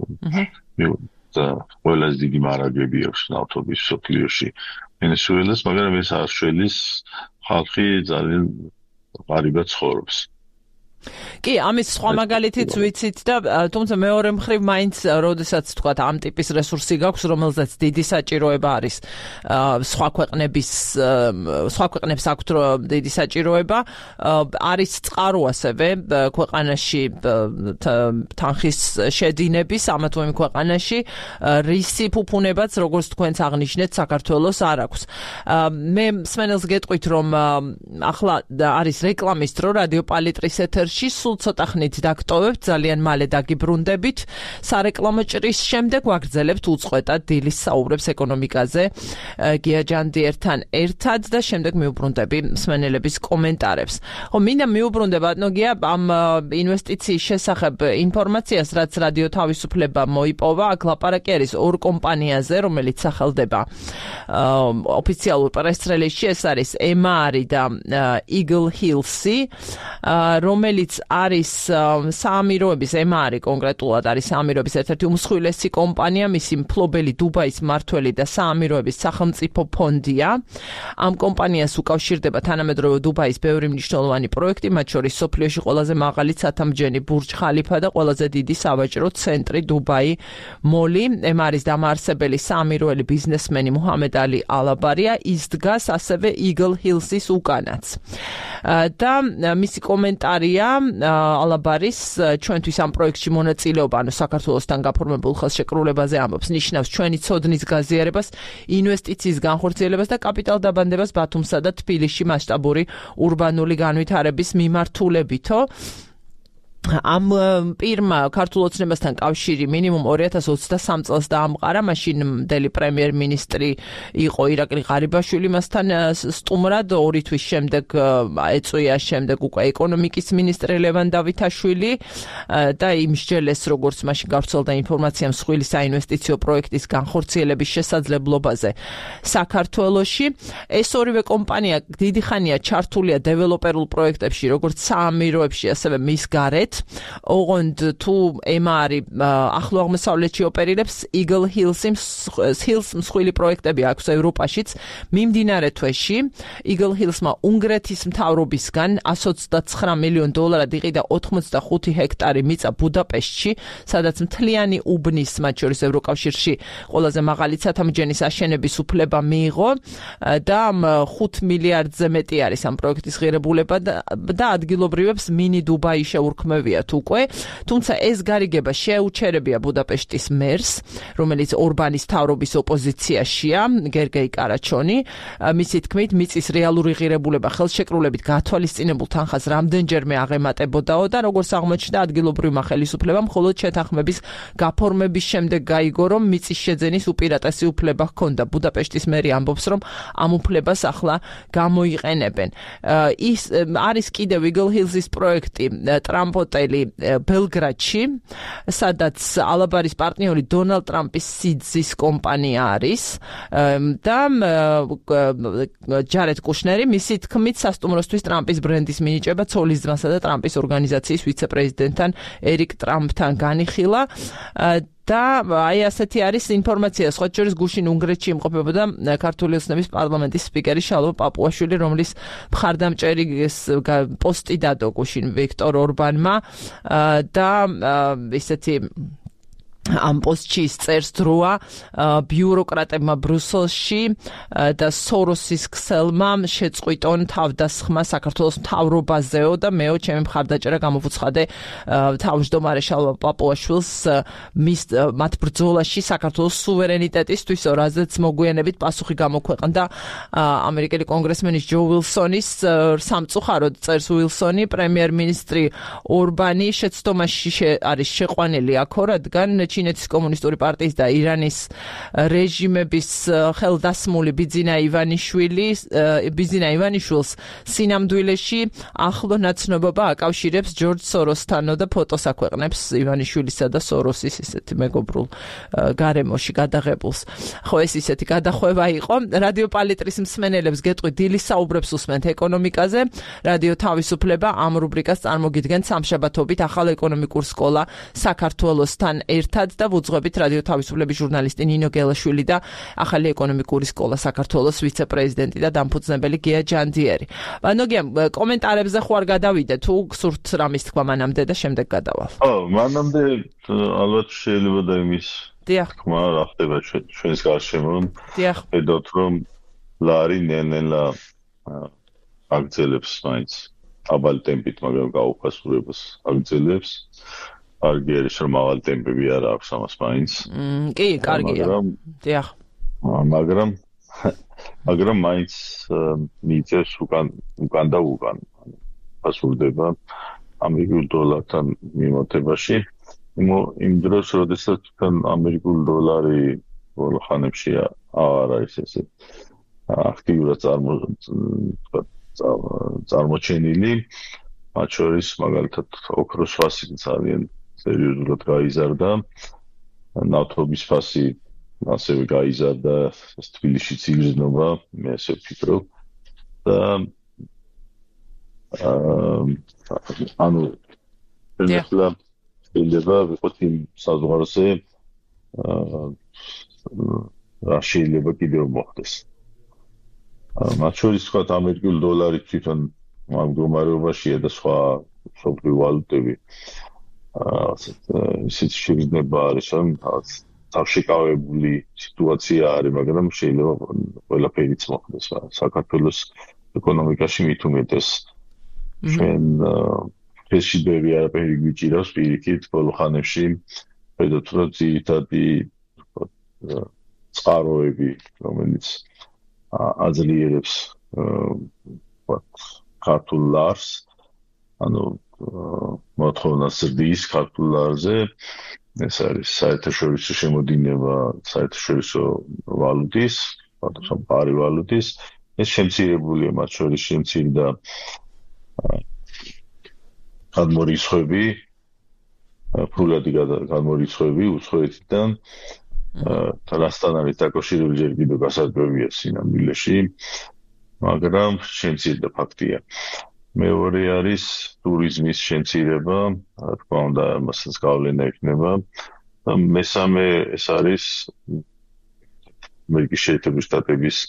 და ყველაზე დიდი მარაგები აქვს ნავთობის სოფლიოში ვენესუელას, მაგრამ ეს აშველის ხალხი ძალიან ღარიბად ცხოვრობს. კი, ამის სხვა მაგალითიც ვიცით და თუმცა მეორე მხრივ მაინც როდესაც თქვათ ამ ტიპის რესურსი გაქვს, რომელზეც დიდი საჭიროება არის სხვა ქვეყნებს აქვთ დიდი საჭიროება, არის წყარო ასევე ქვეყანაში თანხის შედინების, ამა თუ იმ ქვეყანაში რისი ფუფუნებაც, როგორც თქვენც აღნიშნეთ, საქართველოს არ აქვს. მე მსმენელს გეტყვით, რომ ახლა არის რეკლამის დრო რადიო პალიტრის ეთერში, სულ ცოტა ხნით დაგტოვებთ, ძალიან მალე დაგიბრუნდებით. სარეკლამო ჭრის შემდეგ ვაგრძელებთ უწყვეტად დილის საუბრებს ეკონომიკაზე გია ჯანდიერთან ერთად და შემდეგ მივუბრუნდები მსმენელების კომენტარებს. ხო, მინდა მივუბრუნდე ბატონო გია ამ ინვესტიციის შესახებ ინფორმაციას, რაც რადიო თავისუფლება მოიპოვა. აქ ლაპარაკი არის ორ კომპანიაზე, რომელიც სახელდება ოფიციალურ პრეს-რელიზში, ეს არის MRI და Eagle Hills-ი, რომელიც არის საამიროების MRI კონკრეტულად არის საამიროების ერთ-ერთი უმსხვილესი კომპანია, მისი მფლობელი დუბაის მმართველი და საამიროების სახელმწიფო ფონდია. ამ კომპანიას უკავშირდება თანამედროვე დუბაის ბევრი მნიშვნელოვანი პროექტი, მათ შორის სოფლიოში ყველაზე მაღალი ცათამბჯენი ბურჯ ხალიფა და ყველაზე დიდი სავაჭრო ცენტრი დუბაი მოლი. MRI-ის დამაარსებელი საამიროელი ბიზნესმენი მუჰამედ ალი ალაბარია, ის დგას ასევე Eagle Hills-ის უკანაც. და მისი კომენტარია ალაბარის ჩვენთვის ამ პროექტში მონაწილეობა, ანუ საქართველოსთან გაფორმებულ ხელშეკრულებაზე ამბობს, ნიშნავს ჩვენი ცოდნის გაზიარებას, ინვესტიციის განხორციელებას და კაპიტალ დაბანდებას ბათუმსა და თბილისში მასშტაბური ურბანული განვითარების მიმართულებითო. ამ პირმა ქართულ ოცნებასთან კავშირი მინიმუმ 2023 წელს დაამყარა, მაშინ მდელი პრემიერ-მინისტრი იყო ირაკლი ღარიბაშვილი მასთან სტუმრად, 2 თვის შემდეგ ეწვია შემდეგ უკვე ეკონომიკის მინისტრი ლევან დავითაშვილი და იმსჯელეს, როგორც მაშინ გავრცელდა ინფორმაცია მსხვილი საინვესტიციო პროექტის განხორციელების შესაძლებლობაზე საქართველოში. ეს ორივე კომპანია დიდი ხანია ჩართულია დეველოპერულ პროექტებში, როგორც საამიროებში, ასევე მის გარეთ. ოღონდ თუ MRI ახლო აღმოსავლეთში ოპერირებს, Eagle Hills მსხვილი პროექტები აქვს ევროპაშიც. მიმდინარე თვეში Eagle Hills-მა უნგრეთის მთავრობისგან 129 მილიონ დოლარად იყიდა 85 ჰექტარი მიწა ბუდაპეშტში, სადაც მთლიანი უბნის, მათ შორის ევროკავშირში ყველაზე მაღალი ცათამბჯენის აშენების უფლება მიიღო და 5 მილიარდზე მეტი არის ამ პროექტის ღირებულება და ადგილობრივებს მინი დუბაი შეურქმევიათ უკვე, თუმცა ეს გარიგება შეუჩერებია ბუდაპეშტის მერს, რომელიც ორბანის მთავრობის ოპოზიციაშია, გერგეი კარაჩონი. მისი თქმით, მიწის რეალური ღირებულება ხელშეკრულებით გათვალისწინებულ თანხას რამდენჯერმე აღემატებოდაო და როგორც აღმოჩნდა, ადგილობრივმა ხელისუფლებამ მხოლოდ შეთანხმების გაფორმების შემდეგ გაიგო, რომ მიწის შეძენის უპირატესი უფლება ჰქონდა. ბუდაპეშტის მერი ამბობს, რომ ამ უფლებას ახლა გამოიყენებენ. ის არის კიდევ Eagle Hills-ის პროექტი ტრამპ-ოტელი ბელგრადში, სადაც ალაბარის პარტნიორი დონალდ ტრამპის სიძის კომპანია არის და ჯარედ კუშნერი, მისი თქმით, სასტუმროსთვის ტრამპის ბრენდის მინიჭება ცოლის ძმასა და ტრამპის ორგანიზაციის ვიცე-პრეზიდენტთან ერიკ ტრამპთან განიხილა. და აი ასეთი არის ინფორმაცია. სხვა შორის გუშინ უნგრეთში იმყოფებოდა ქართული ოცნების პარლამენტის სპიკერი შალვა პაპუაშვილი, რომლის მხარდამჭერი პოსტი დადო გუშინ ვიქტორ ორბანმა და ისეთი ამ პოსტში წერს დროა ბიუროკრატებმა ბრუსელში და სოროსის ქსელმა შეწყვიტონ თავდასხმა საქართველოს მთავრობაზეო და მეო ჩემი მხარდაჭერა გამოვუცხადე თავმჯდომარე შალვა პაპუაშვილს მათ ბრძოლაში საქართველოს სუვერენიტეტისთვის, რაზეც მოგვიანებით პასუხი გამოქვეყნდა ამერიკელი კონგრესმენის ჯო უილსონის სამწუხაროდ, წერს უილსონი, პრემიერ-მინისტრი ორბანი შეცდომაში არის შეყვანილი აქ, რადგან ჩინეთის კომუნისტური პარტიის და ირანის რეჟიმების ხელდასმული ბიძინა ივანიშვილს სინამდვილეში ახლო ნაცნობობა აკავშირებს ჯორჯ სოროსთანო და ფოტოს აქვეყნებს ივანიშვილისა და სოროსის ისეთი მეგობრულ გარემოში გადაღებულს. ხო, ეს ისეთი გადახვევა იყო. რადიო პალიტრის მსმენელებს გეტყვით, დილის საუბრებს უსმენთ ეკონომიკაზე. რადიო თავისუფლება ამ რუბრიკას წარმოგიდგენთ სამშაბათობით ახალ ეკონომიკურ სკოლა საქართველოსთან ერთად და ვუძღვებით რადიო თავისუფლების ჟურნალისტი ნინო გელაშვილი და ახალი ეკონომიკური სკოლა საქართველოს ვიცე-პრეზიდენტი და დამფუძნებელი გია ჯანდიერი. ნოგია, კომენტარებზე ხო არ გადავიდე, თუ გსურთ რამის თქვა მანამდე და შემდეგ გადავალ. მანამდე ალბათ შეიძლება და იმის თქმა რა ხდება ჩვენს გარშემო. ხედავთ რომ ლარი ნელ-ნელა აგრძელებს მაინც აბალ ტემპით, მაგრამ გაუფასურებას აგრძელებს. კარგი არის რომ მაღალი ტემპები არ აქვს ამას მაინც. კი, კარგია. დიახ. მაგრამ მაინც მიწევს უკან და უკან. ფასურდება ამერიკულ დოლართან მიმართებაში. იმ დროს, როდესაც ამერიკული დოლარი ბოლო ხანებში არ არის ესე აქტიურად წარმოჩენილი, მათ შორის მაგალითად ოქროს ფასი ძალიან სერიოზულად გაიზარდა, ნავთობის ფასი ასევე გაიზარდა, თბილისშიც იგრძნობა, მე ასე ვფიქრობ და შეიძლება ვიყოთ იმ საზღვარზე რა შეიძლება კიდევ მოხდეს. მათ შორის თქვა ამერიკული დოლარი თვითონ ამ მდგომარეობაშია და სხვა მსოფლიო ვალუტები ისეთ შეგრძნება არის, რომ თავშეკავებული სიტუაცია არის, მაგრამ შეიძლება ყველაფერიც მოხდეს. საქართველოს ეკონომიკაში მით უმეტეს ჩვენ ფეში ბევრი არაფერი გვიჭირავს პირიქით ბოლო ხანებში, ხედავთ რომ ძირითადი წყაროები, რომელიც აძლიერებს ქართულ ლარს, ანუ მოთხოვნა ზრდის ქართულ ლარზე, ეს არის საერთაშორისო შემოდინება საერთაშორისო ვალუტის, სამყარო ვალუტის, ეს შემცირებულია, მათ შორის შემცირდა გადმორიცხვები, ფულადი გადმორიცხვები უცხოეთიდან, რასთან არის დაკავშირებული ჯერ კიდევ გასაკვირია სინამდვილეში, მაგრამ შემცირდა ფაქტია. მეორე არის ტურიზმის შემცირება, რა თქმა უნდა, მასაც გავლენა ექნება. მესამე ეს არის ამერიკის შეერთებული შტატების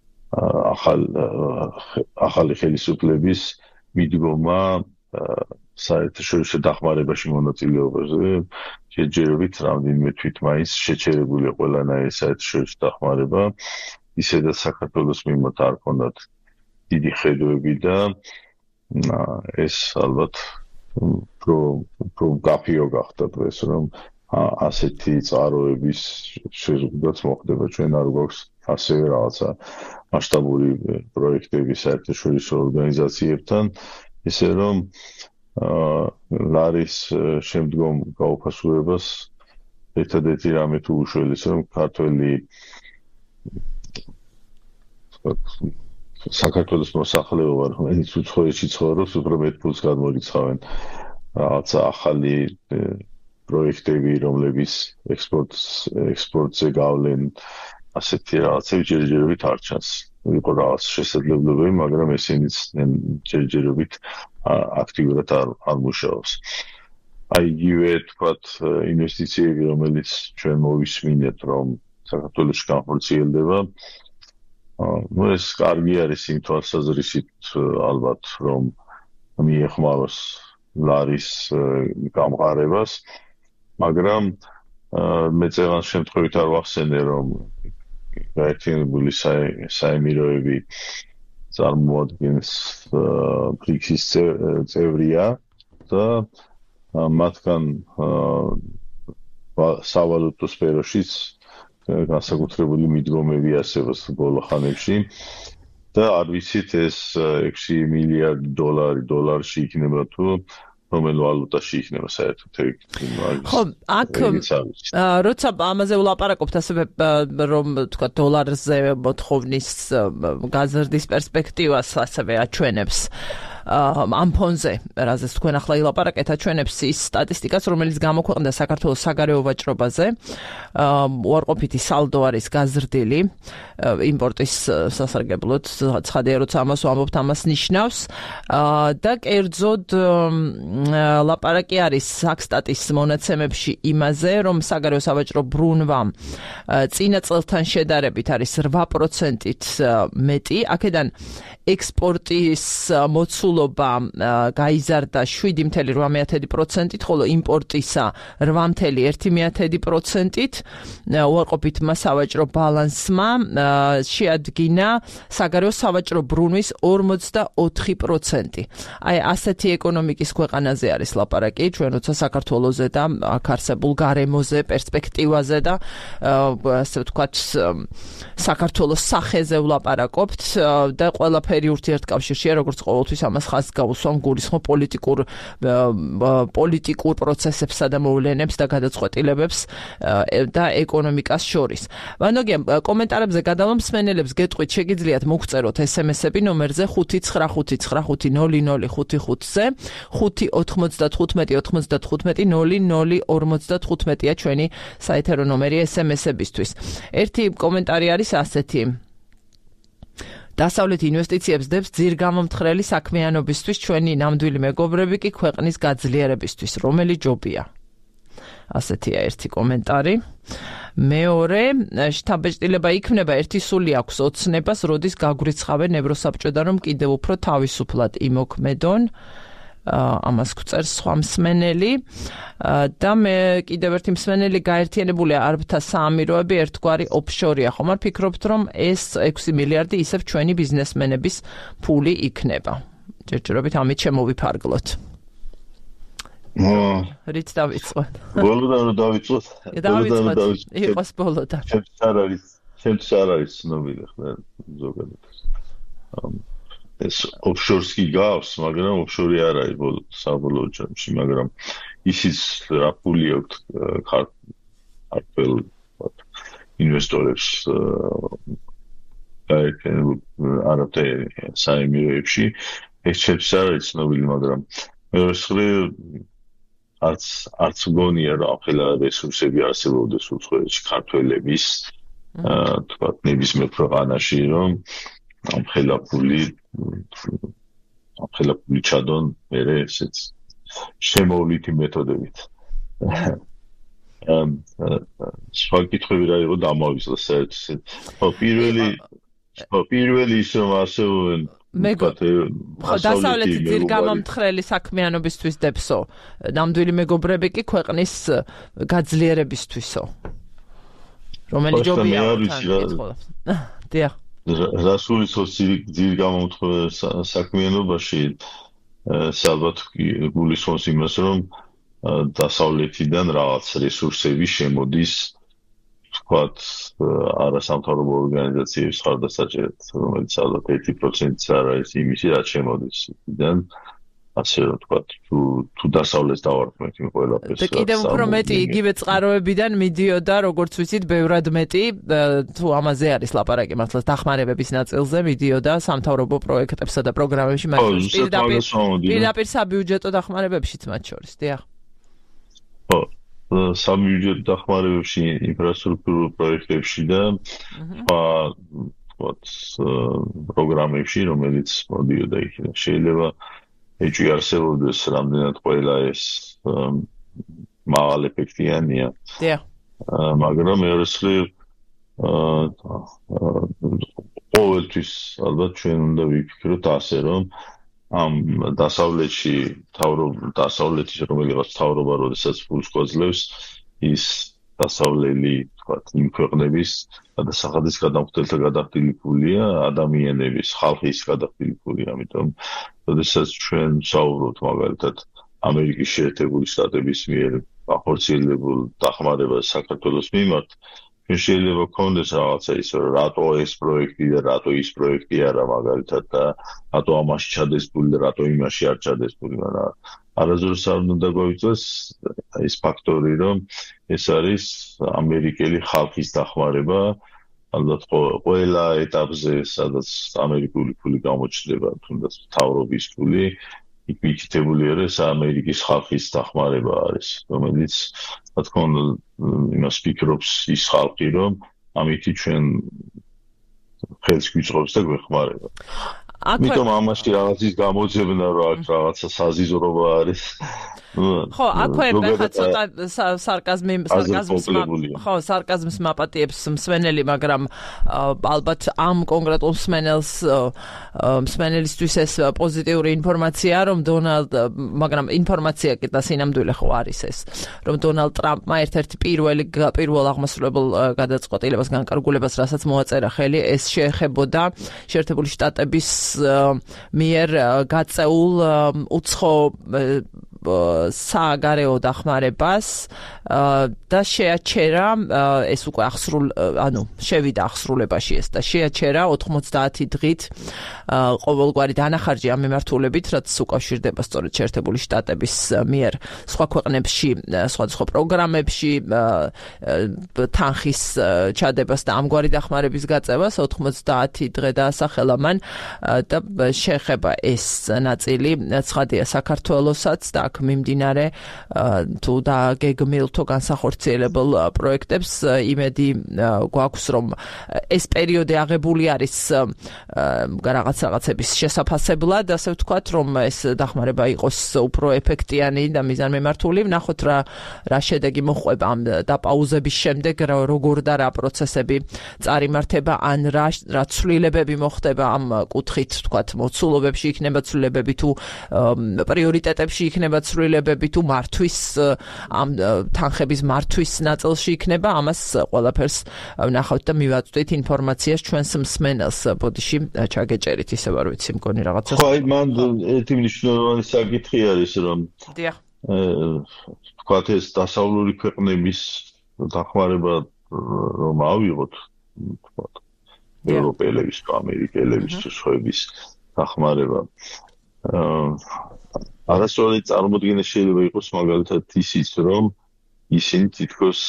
ახალი ხელისუფლების მიდგომა საერთაშორისო დახმარებაში მონაწილეობაზე, შეჯერებით რამდენიმე თვით მაინც შეჩერებულია ყველანაირი საერთაშორისო დახმარება, ისედაც საქართველოს მიმართ არ ქონდათ დიდი ხედვები და ეს ალბათ უფრო გაფიო გახდა დღეს, რომ ასეთი წყაროების შეზღუდვაც მოხდება. ჩვენ არ გვაქვს ასევე რაღაცა მასშტაბური პროექტები საერთაშორისო ორგანიზაციებთან, ისე რომ ლარის შემდგომ გაუფასურებას ერთადერთი რამე თუ უშველეს, რომ ქართველი საქართველოს მოსახლეობა, რომელიც უცხოეთში ცხოვრობს, უფრო მეტ ფულს გადმორიცხავენ რაღაცა ახალი პროექტები, რომლებიც ექსპორტზე გავლენ, ასეთი რაღაცები ჯერჯერობით არ ჩანს. იყო რაღაც შესაძლებლობები, მაგრამ ესენიც ჯერჯერობით აქტიურად არ მუშაობს. აი იგივე თქვათ ინვესტიციები, რომელიც ჩვენ მოვისმინეთ, რომ საქართველოში განხორციელდება, ეს კარგი არის იმ თვალსაზრისით ალბათ, რომ მიეხმაროს ლარის გამყარებას, მაგრამ მე წევან შემთხვევით არ ვახსენე, რომ გაერთიანებული საემიროები წარმოადგენს ბრიქსის წევრია და მათგან სავალუტო სფეროშიც განსაკუთრებული მიდგომები არსებობს ბოლო ხანებში და არ ვიცით ეს 6 მილიარდი დოლარში იქნება თუ რომელ ვალუტაში იქნება საერთოდ ხო, აქ როცა ამაზე ვლაპარაკობთ ასევე რომ თქვა დოლარზე მოთხოვნის გაზრდის პერსპექტივას ასევე აჩვენებს ამ ფონზე, რაზეც თქვენ ახლა ილაპარაკეთ, აჩვენებს ის სტატისტიკას, რომელიც გამოქვეყნდა საქართველოს საგარეო ვაჭრობაზე. უარყოფითი სალდო არის გაზრდილი იმპორტის სასარგებლოდ, ცხადია, როცა ამას ვამბობთ, ამას ნიშნავს და კერძოდ ლაპარაკი არის საქსტატის მონაცემებში იმაზე, რომ საგარეო სავაჭრო ბრუნვა წინა წელთან შედარებით არის 8%-ით მეტი, აქედან ექსპორტის მოცულობა გაიზარდა 7.8%-ით, ხოლო იმპორტისა 8.1%-ით. უარყოფითმა სავაჭრო ბალანსმა შეადგინა საგარეო სავაჭრო ბრუნვის 44%. აი ასეთი ეკონომიკის ქვეყანაზე არის ლაპარაკი, ჩვენ როცა საქართველოზე და აქ არსებულ გარემოზე, პერსპექტივაზე და ასე ვთქვათ საქართველოს სახეზე ვლაპარაკობთ და ყველაფერი ურთიერთკავშირშია, როგორც ყოველთვის ამას ხაზს გავუსვამ გულისხმობ პოლიტიკურ პროცესებსა და მოვლენებს და გადაწყვეტილებებს და ეკონომიკას შორის. ვანოგია, კომენტარებზე გადავალ მსმენელებს გეტყვით, შეგიძლიათ მოგწეროთ SMS-ები ნომერზე 595500555-ზე 595-95-00-55-ია ჩვენი საეთერო ნომერი SMS-ებისთვის. ერთი კომენტარი არის ასეთი. დასავლეთი ინვესტიციებს დებს ძირგამომთხრელი საქმიანობისთვის, ჩვენი ნამდვილი მეგობრები კი ქვეყნის გაძლიერებისთვის, რომელი ჯობია. ასეთია ერთი კომენტარი. მეორე, შთაბეჭდილება იქმნება, ერთი სული აქვს ოცნებას, როდის გაგვრიცხავენ ევროსაბჭოდან, რომ კიდევ უფრო თავისუფლად იმოქმედონ. ამას გვწერს სხვა მსმენელი და მე კიდევ ერთი მსმენელი გაერთიანებულია არაბთა საამიროები ერთგვარი ოფშორია. ხომ არ ფიქრობთ, რომ ეს 6 მილიარდი ისევ ჩვენი ბიზნესმენების ფული იქნება? ჯერჯერობით ამით შემოვიფარგლოთ. რით დავიწყოთ? ბოლოდან დავიწყოთ. იყოს ბოლოდან. ჩემთვის არ არის ცნობილი ხარ ზოგადად. ეს ოფშორს კი გავს, მაგრამ ოფშორი არ არის საბოლოო ჯამში, მაგრამ ისიც რა ფული აქვს ქართულ ინვესტორებს არაბთა საამიროებში, ეს ჩემთვის არ არის ცნობილი, მაგრამ მეორე არც მგონია, რომ ახლა რესურსები არსებობდეს უცხოეთში ქართველების, თქვა ნებისმიერ ქვეყანაში, რომ ამ ხელაფული ჩადონ მერე ესეც შემოვლითი მეთოდებით. სხვა კითხვები რა იყო დამავიწყდა საერთოდ. პირველი ის რომ არსებობენ დასავლეთი ძირგამომთხრელი საქმიანობისთვის დებსო, ნამდვილი მეგობრები კი ქვეყნის გაძლიერებისთვისო. რომელი ჯობია დიახ. რასულისოს ძირგამომთხრელ საქმიანობაში ალბათ გულისხმობს იმას, რომ დასავლეთიდან რაღაც რესურსები შემოდის, თქვათ, არასამთავრობო ორგანიზაციების ხარდასაჭერად, რომელიც ალბათ 1%-იც არ არის იმისი, რაც შემოდის იქიდან. ასე რომ თქვათ, თუ დასავლეთს დავარქმევთ იმ ყველაფერს. და კიდევ უფრო მეტი იგივე წყაროებიდან მიდიოდა, როგორც ვიცით, ბევრად მეტი, თუ ამაზე არის ლაპარაკი, მართლა დახმარებების ნაწილზე მიდიოდა სამთავრობო პროექტებსა და პროგრამებში, პირდაპირ საბიუჯეტო დახმარებებშიც მათ შორის, დიახ. ხო, საბიუჯეტო დახმარებებში, ინფრასტრუქტურულ პროექტებში და თქვათ, პროგრამებში, რომელიც მოდიოდა იქიდან. შეიძლება ეჭვი არსებობდეს რამდენად ყველა ეს მაღალ ეფექტიანია. დიახ. მაგრამ მეორე მხრივ ყოველთვის ალბათ ჩვენ უნდა ვიფიქროთ ასე, რომ ამ დასავლეთის რომელიღაც მთავრობა, როდესაც ფულს გვაძლევს, ის დასავლელი, თქვათ, იმ ქვეყნების გადასახადის გადამხდელთა გადახდილი ფულია, ადამიანების, ხალხის გადახდილი ფულია, ამიტომ როდესაც ჩვენ ვსაუბრობთ მაგალითად ამერიკის შეერთებული შტატების მიერ ახორციელებულ დახმარებას საქართველოს მიმართ, ჩვენ შეიძლება გქონდეს რაღაცა ის, რომ რატო ეს პროექტი და რატო ის პროექტი არა მაგალითად და რატო ამაში ჩადეს ფული და რატო იმაში არ ჩადეს ფული, მაგრამ არაზრუს არ უნდა გვიწევს ის ფაქტორი, რომ ეს არის ამერიკელი ხალხის დახმარება, ალბათ ყველა ეტაპზე, სადაც ამერიკული ფული გამოჩნდება, თუნდაც მთავრობის ფული, იქ მითითებული არის ამერიკის ხალხის დახმარება არის, რომელიც რა თქმა უნდა იმას ფიქრობს ის ხალხი, რომ ამითი ჩვენ ხელს გვიწყობს და გვეხმარება. Ამიტომ ამაში რაღაცის გამოძებნა რა აქვს, რაღაცა საზიზრობა არის. ხო, აქვე ხა ცოტა სარკაზმის მაპატიებს მსმენელი, მაგრამ ალბათ ამ კონკრეტულ მსმენელისთვის ეს პოზიტიური ინფორმაცია, რომ მაგრამ ინფორმაცია კი და სინამდვილე ხო არის ეს, რომ დონალდ ტრამპმა ერთ-ერთი პირველ აღმასრულებელ გადაწყვეტილებას განკარგულებას, რასაც მოაწერა ხელი, ეს შეეხებოდა შეერთებული შტატების მიერ გაწეულ უცხო სააგარეო დახმარებას და შეაჩერა ეს უკვე შევიდა აღსრულებაში ეს და შეაჩერა 90 დღით ყოველგვარი დანახარჯი ამ მიმართულებით, რაც უკავშირდება სწორედ შეერთებული შტატების მიერ სხვა ქვეყნებში, სხვადასხვა პროგრამებში თანხის ჩადებას და ამგვარი დახმარების გაწევას 90 დღე დაასახელა მან და შეეხება ეს ნაწილი ცხადია საქართველოსაც და აქ მიმდინარე თუ დაგეგმილთო განსახორციელებელ პროექტებს იმედი გვაქვს, რომ ეს პერიოდი აღებული არის რაღაცების შესაფასებლად, ასე ვთქვათ, რომ ეს დახმარება იყოს უფრო ეფექტიანი და მიზანმიმართული. ვნახოთ რა შედეგი მოჰყვება ამ დაპაუზების შემდეგ, როგორ და რა პროცესები წარიმართება, ან რა ცვლილებები მოხდება ამ კუთხით, ვთქვათ, მოცულობებში იქნება ცვლილებები თუ პრიორიტეტებში იქნება ცვლილებები თუ მართვის ამ თანხების მართვის ნაწილში იქნება, ამას ყველაფერს ვნახავთ და მივაწვდით ინფორმაციას ჩვენს მსმენელს. ბოდიში ჩაგეჭერით, ისევ არ ვიცი, მგონი რაღაცა. ხო, აი მან ერთი მნიშვნელოვანი საკითხი არის, რომ დიახ. ვთქვათ, ეს დასავლური ქვეყნების დახმარება რომ ავიღოთ, ვთქვათ, ევროპელების, ამერიკელების, სხვების დახმარება არასწორი წარმოდგენა შეიძლება იყოს მაგალითად ისიც, რომ ისინი თითქოს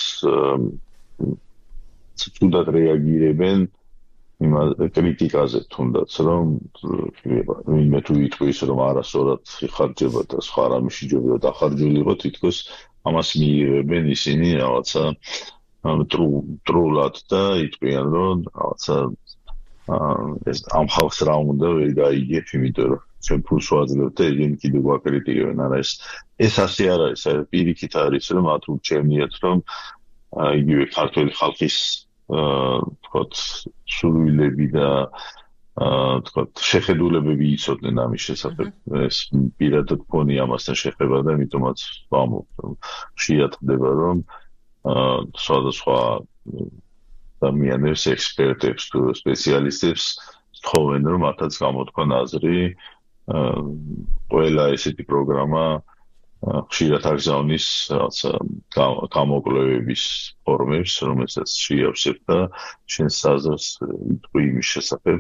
ცუდად რეაგირებენ იმ კრიტიკაზე, თუნდაც რომ ვინმე თუ იტყვის, რომ არასწორად იხარჯება და სხვა რამე შეიძლება დახარჯული იყო, თითქოს ამას მიიღებენ ისინი რაღაცა ტრულად და იტყვიან, რომ რაღაცა ეს ამ ხალხს რა უნდა ვერ გაიგებ, იმიტომ რომ ჩვენ ფულს ვაძლევთ და ისინი კიდევ გვაკრიტიკებენ. არა, ეს ასე არ არის, პირიქით არის, რომ მათ ურჩევნიათ, რომ იგივე ქართული ხალხის ვთქვათ, სურვილები და ვთქვათ, შეხედულებები იცოდნენ ამის შესახებ. ეს პირადად მქონი ამასთან შეხება და ამიტომაც ვამბობ, რომ ხშირად ხდება, რომ სხვადასხვა ადამიანებს, ექსპერტებს თუ სპეციალისტებს თხოვენ, რომ მათაც გამოთქვან აზრი, ყველა ესეთი პროგრამა ხშირად აგზავნის გამოკვლევების ფორმებს, რომელსაც შეავსებ და შენს აზრს იტყვი იმის შესახებ,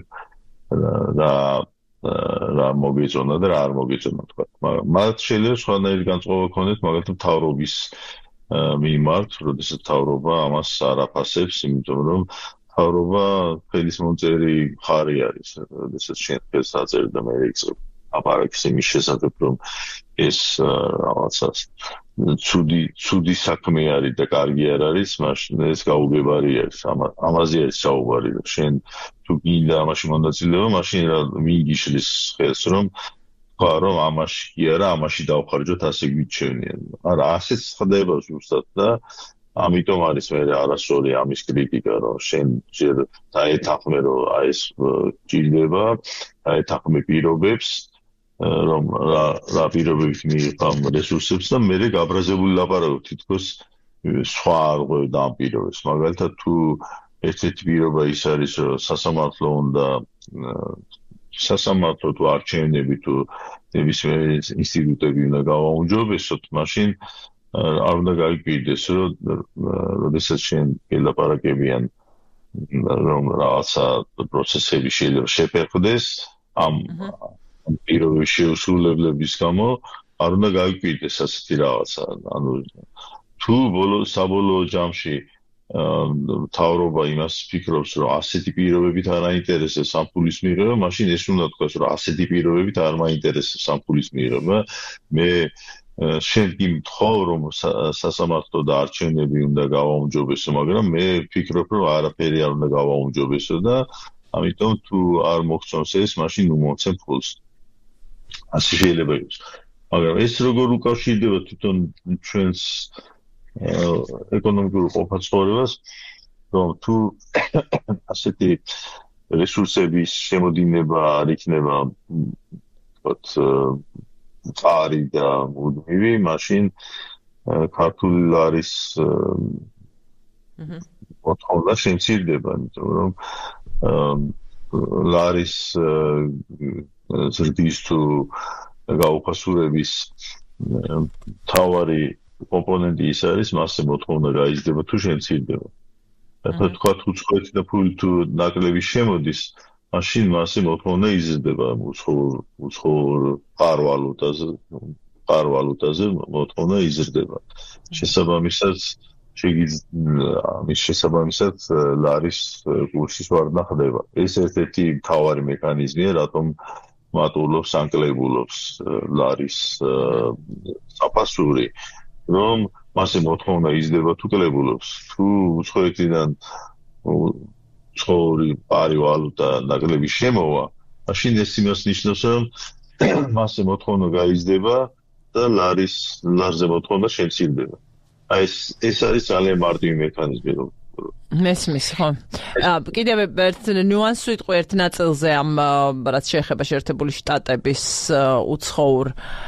რა მოგეწონა და რა არ მოგეწონა, თქვა. მათ შეიძლება სხვანაირი განწყობა ქონდეს, მაგალითად მთავრობის მიმართ, როდესაც მთავრობა ამას არ აფასებს, იმიტომ რომ მთავრობა ხელისმომწერი მხარე არის, როდესაც შენ ხელს აწერე და მე ეცნობ აპარატის იმის შესახებ, რომ ეს რაღაცას ცუდი საქმე არის და კარგი არ არის, მაშინ ეს გაუგებარი არის. ამაზე არის საუბარი, რომ შენ თუ გინდა ამაში მონაწილეობა, მაშინ რა მიიგიშლის ხელს, რომ თქვა, რომ ამაში კი არა, ამაში დავხარჯოთ, ასე გვიჩვენიან. არა, ასეც ხდება ზუსტად და ამიტომ არის მე არასწორი ამის კრიტიკა, რომ შენ ჯერ დაეთანხმე, რომ ეს ჭირდება, დაეთანხმე პირობებს, რომ რა პირობებით მიიღამ რესურსებს და მე გაბრაზებული ლაპარაკობ თითქოს სხვა არ ღვევდა ამ პირობებს. მაგალითად, თუ ერთ-ერთი პირობა ის არის, რომ სასამართლო უნდა სასამართლო თუ არჩევნები თუ ნებისმიერი ინსტიტუტები უნდა გავაუმჯობესოთ, მაშინ არ უნდა გაიკვირდეს, რომ როდესაც შენ ელაპარაკებიან, რომ რაღაცა პროცესები შეიძლება შეფერხდეს ამ პირობის შეუსრულებლების გამო, არ უნდა გაიკვირდეს ასეთი რაღაცა. ანუ თუ საბოლოო ჯამში მთავრობა იმას ფიქრობს, რომ ასეთი პირობებით არ აინტერესებს სამფულის მიღება, მაშინ ეს უნდა თქვას, რომ ასეთი პირობებით არ მაინტერესებს სამფულის მიღება. მე შენ გიმთხოვ, რომ სასამართლო და არჩევნები უნდა გავაუმჯობესო, მაგრამ მე ვფიქრობ, რომ არაფერი არ უნდა გავაუმჯობესო და ამიტომ თუ არ მოგწონს ეს, მაშინ უმოცებ ფულს. ასე შეიძლება იყოს. მაგრამ ეს როგორ უკავშირდება თვითონ ჩვენს ეკონომიკურ ყოფა-ცხოვრებას, რომ თუ ასეთი რესურსების შემოდინება არ იქნება, ვთქვათ, წარი და მუდმივი, მაშინ ქართული ლარის მოთხოვნა შემცირდება, იმიტომ რომ ლარის ზრდის თუ გაუფასურების მთავარი კომპონენტი ის არის, მასზე მოთხოვნა გაიზრდება თუ შემცირდება. ახლა თქვა თუ უცხოეთი და ფული თუ ნაკლები შემოდის, მაშინ მასზე მოთხოვნა იზრდება უცხოურ ყარვალუტაზე მოთხოვნა იზრდება. შესაბამისად ლარის კურსის ვარდნა ხდება. ეს ერთ-ერთი მთავარი მექანიზმია, რატომ მატულობს, ანკლებულობს ლარის საფასური, რომ მასზე მოთხოვნა იზრდება თუ კლებულობს. თუ უცხოეთიდან უცხოური პარი ვალუტა ნაკლები შემოვა, მაშინ ეს იმას ნიშნავს, რომ მასზე მოთხოვნა გაიზრდება და ლარზე მოთხოვნა შემცირდება. ეს არის ძალიან მარტივი მექანიზმი, რომ მესმის, ხო. კიდევ ერთ ნიუანს ვიტყვი ერთ ნაწილზე ამ რაც შეეხება შეერთებული შტატების უცხოურ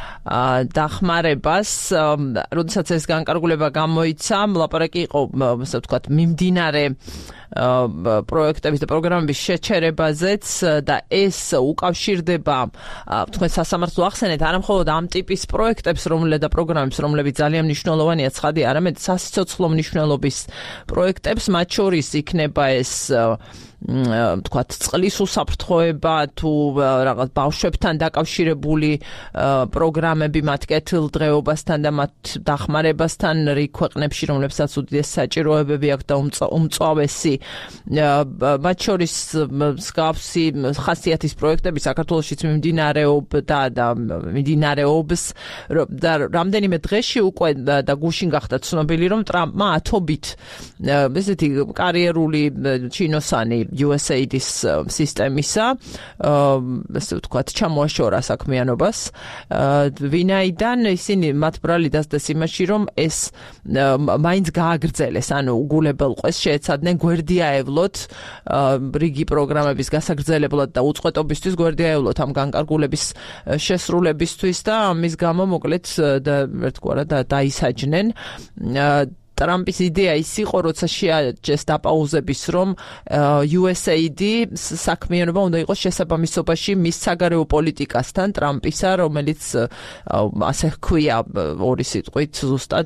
დახმარებას, როდესაც ეს განკარგულება გამოიცა, ლაპარაკი იყო, ასე ვთქვათ, მიმდინარე პროექტების და პროგრამების შეჩერებაზეც და ეს უკავშირდება, თქვენ სასამართლო ახსენეთ, არა მხოლოდ ამ ტიპის პროექტებს, და პროგრამებს, რომლებიც ძალიან მნიშვნელოვანია, ცხადია, არამედ სასიცოცხლო მნიშვნელობის პროექტებს, მათ შორის იქნება ეს ვთქვათ, წყლის უსაფრთხოება თუ რაღაც ბავშვებთან დაკავშირებული პროგრამები მათ კეთილდღეობასთან და მათ დახმარებასთან რიგ ქვეყნებში, რომლებსაც უდიდეს საჭიროებები აქვს და უმწვავესი. მათ შორის მსგავსი ხასიათის პროექტები საქართველოშიც მიმდინარეობდა და მიმდინარეობს და რამდენიმე დღეში უკვე და გუშინ გახდა ცნობილი, რომ ტრამპმა ათობით ესეთი კარიერული ჩინოსანი USAID-ის სისტემისა, ასე ვთქვათ, ჩამოაშორა საქმიანობას, ვინაიდან ისინი მათ ბრალი დასდეს იმაში, რომ ეს მაინც გააგრძელეს, ანუ უგულებელყვეს შეეცადნენ გვერდიაევლოთ რიგი პროგრამების გასაგრძელებლად და უწყვეტობისთვის გვერდიაევლოთ ამ განკარგულების შესრულებისთვის და ამის გამო მოკლედ ერთგვარად დაისაჯნენ. ტრამპის იდეა ის იყო, როცა შეაჯეს დაპაუზების, რომ USAID საქმიანობა უნდა იყოს შესაბამისობაში მის საგარეო პოლიტიკასთან, ტრამპისა, რომელიც ასე ჰქვია ორი სიტყვით ზუსტად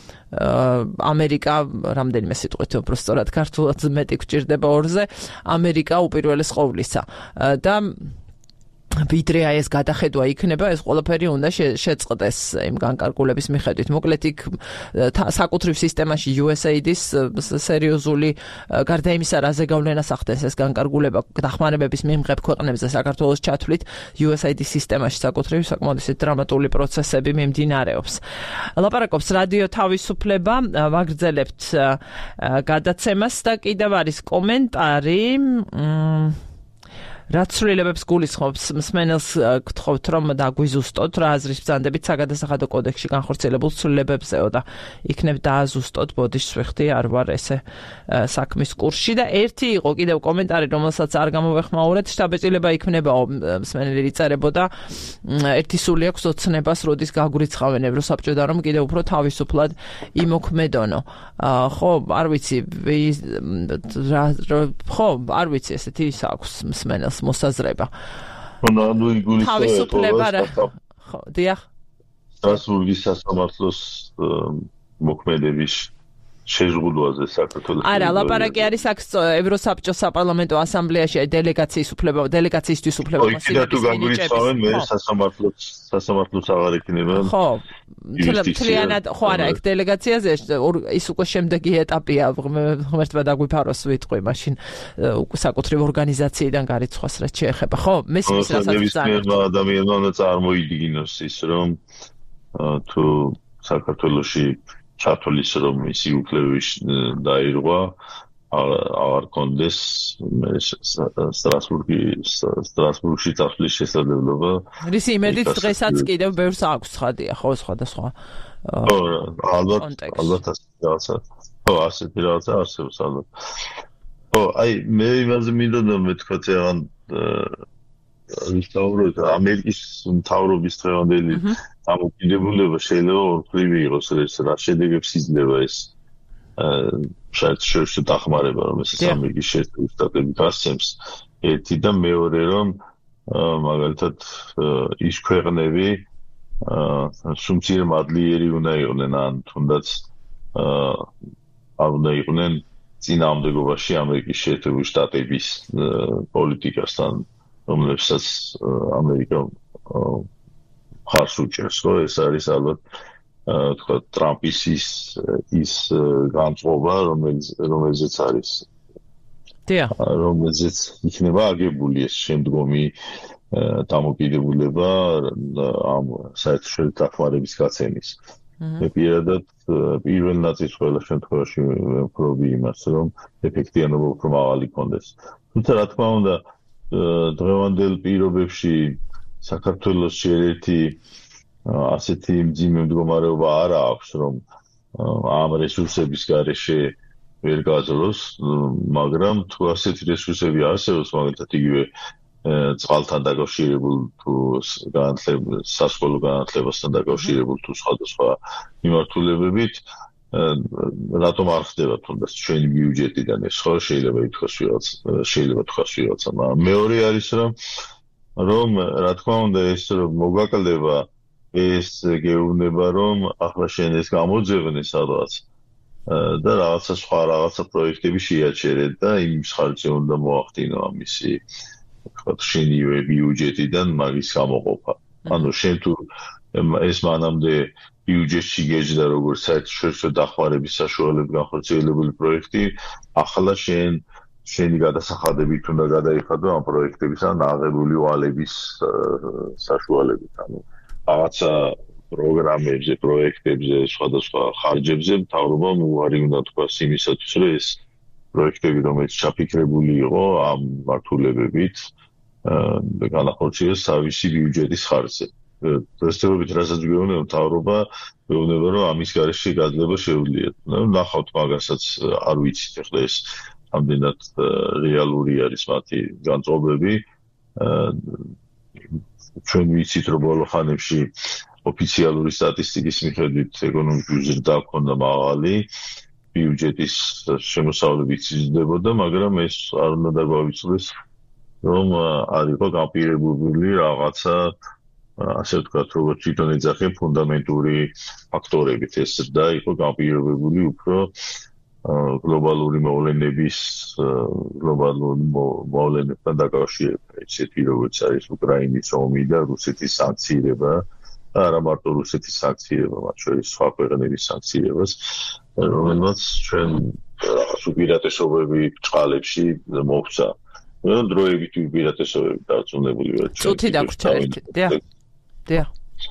ამერიკა რამდენიმე სიტყვით უბრალოდ ქართულად მეტი გვჭირდება ორზე, ამერიკა უპირველეს ყოვლისა და ვიდრე ეს გადახედვა იქნება, ეს ყველაფერი უნდა შეწყდეს იმ განკარგულების მიხედვით. მოკლედ იქ საკუთრივ სისტემაში USAID-ის სერიოზული გარდა იმისა, რაზე გავლენას ახდენს ეს განკარგულება დახმარებების მიმღებ ქვეყნებზე საქართველოს ჩათვლით, USAID-ის სისტემაში საკუთრივ საკმაოდ დრამატული პროცესები მიმდინარეობს. ლაპარაკობს რადიო თავისუფლება, ვაგრძელებთ გადაცემას და კიდევ არის კომენტარი რაც ცვლილებებს გულისხმობს, მსმენელს გთხოვთ, რომ დაგვიზუსტოთ რა აზრის ბრძანდებით საგადასახადო კოდექსში განხორციელებულ ცვლილებებზეო და იქნებ დააზუსტოთ, ბოდიშ სვიხდი, არ ვარ ესე საქმის კურსში და ერთი იყო კიდევ კომენტარი, რომელსაც არ გამოვეხმაურეთ, შთაბეჭდილება იქნებაო, მსმენელი იწერებოდა, ერთი სული აქვს ოცნებას, როდის გაგვრიცხავენ ევროსაბჭო და რომ კიდევ უფრო თავისუფლად იმოქმედონო. ხო, არ ვიცი, არ ვიცი, ესეთი ის აქვს მსმენელს მოსაზრება. თავისუფლება რა. ხო, დიახ. სტრასბურგის სასამართლოს მოქმედების შეზღუდვაზე საქართველოს. არა, ლაპარაკი არის აქ ევროსაბჭოს საპარლამენტო ასამბლეაში დელეგაციისთვის უფლება მოსილების მინიჭების. მე სასამართლოც აღარ იქნება. ხო. მთლიანად ხო არა, ეგ დელეგაციაზე ის უკვე შემდეგი ეტაპია, ღმერთმა დაგვიფაროს ვიტყვი, მაშინ საკუთრივ ორგანიზაციიდან გარიცხვას რაც შეეხება. ხო, მესმის რასაც ნებისმიერმა ადამიანმა უნდა წარმოიდგინოს ის, რომ თუ საქართველოში ჩათვლის რომ ისი უფლებების დაირღვა აღარ კონდეს სტრასბურგში წასვლის შესაძლებლობა. რისი იმედით დღესაც კიდევ ბევრს აქვს ხადია, ხო, სხვადასხვა. ხო, ალბათ ასეთი რაღაცა არსებობს ალბათ. ხო, აი მე იმაზე მინდოდა მეთქვათ რაღაც ვისაუბროთ ამერიკის მთავრობის დღევანდელი დამოკიდებულება შეიძლება ორფრივი იყოს, რა შედეგებს იძლევა ეს საერთაშორისო დახმარება, რომელსაც ამერიკის შეერთებული შტატები გასცემს. ერთი და მეორე, რომ მაგალითად ის ქვეყნები სუმცირე მადლიერი უნდა იყვნენ, ან თუნდაც არ უნდა იყვნენ წინააღმდეგობაში ამერიკის შეერთებული შტატების პოლიტიკასთან, რომლებსაც ამერიკა ხარს უჭერს, ხო, ეს არის ალბათ თქვა ტრამპის ის განწყობა, რომელზეც არის. დიახ. რომელზეც იქნება აგებული ეს შემდგომი დამოკიდებულება ამ საერთაშორისო დახმარების გაცემის. მე პირადად პირველ ნაწილს ყველა შემთხვევაში ვფრობი იმას, რომ ეფექტიანობა უფრო მაღალი კონდეს. თუმცა რა თქმა უნდა დღევანდელ პირობებში საქართველოს ერთ-ერთი ასეთი მძიმე მდგომარეობა არ აქვს, რომ ამ რესურსების გარეშე ვერ გაძლოს, მაგრამ თუ ასეთი რესურსები არსებობს, მაგალითად იგივე წყალთან დაკავშირებულ თუ სასკოლო განათლებასთან დაკავშირებულ თუ სხვადასხვა მიმართულებებით, რატომ არ ხდება თუნდაც ჩვენი ბიუჯეტიდან ეს, ხო, შეიძლება თქვას ვიღაცა, მაგრამ მეორე არის რომ რა თქმა უნდა ეს რომ მოგვაკლდება ეს გეუბნება რომ ახლა შენ ეს გამოძებნე სადღაც და რაღაცა პროექტები შეაჩერეთ და იმის ხარჯზე უნდა მოახდინო ამისი ვთქვათ შენივე ბიუჯეტიდან მაგის გამოყოფა. ანუ შენ თუ ეს მანამდე ბიუჯეტში გეჯდა როგორც საერთაშორისო დახმარების საშუალებით განხორციელებული პროექტი, ახლა შენი გადასახადებით უნდა გადაიხადო ამ პროექტების ან აღებული ვალების საშუალებით. ანუ რაღაცა პროგრამებზე, პროექტებზე, სხვადასხვა ხარჯებზე მთავრობამ უარი უნდა თქვას იმისათვის, რომ ეს პროექტები, რომელიც ჩაფიქრებული იყო ამ მართულებებით, განახორციელოს თავისი ბიუჯეტის ხარჯზე. დღესდღეობით რასაც გვეუბნება მთავრობა, გვეუბნება, რომ ამის გარეშე გაძლება შეუძლიათ. ნახავთ მაგასაც არ ვიცით ახლა ეს ამდენად რეალური არის მათი განწყობები. ჩვენ ვიცით, რომ ბოლო ხანებში ოფიციალური სტატისტიკის მიხედვით ეკონომიკური ზრდა ჰქონდა მაღალი, ბიუჯეტის შემოსავლებით იზრდებოდა, მაგრამ ეს არ უნდა დაგვავიწყდეს, რომ არ იყო გაპირებული რაღაცა, ასე ვთქვათ, როგორც თვითონ ეძახე ფუნდამენტური ფაქტორებით. ეს ზრდა იყო გაპირებული უფრო გლობალური მოვლენებთან დაკავშირებით, ისეთი როგორც არის უკრაინის ომი და რუსეთის სანქციირება, და არა მარტო რუსეთის სანქციირება, მათ შორის სხვა ქვეყნების სანქციირებას, რომელმაც ჩვენ რაღაც უპირატესობები წყალებში მოვცა. დროებით უპირატესობები დარწმუნებული ვარ. წუთი დაგვრჩა ერთი. დიახ.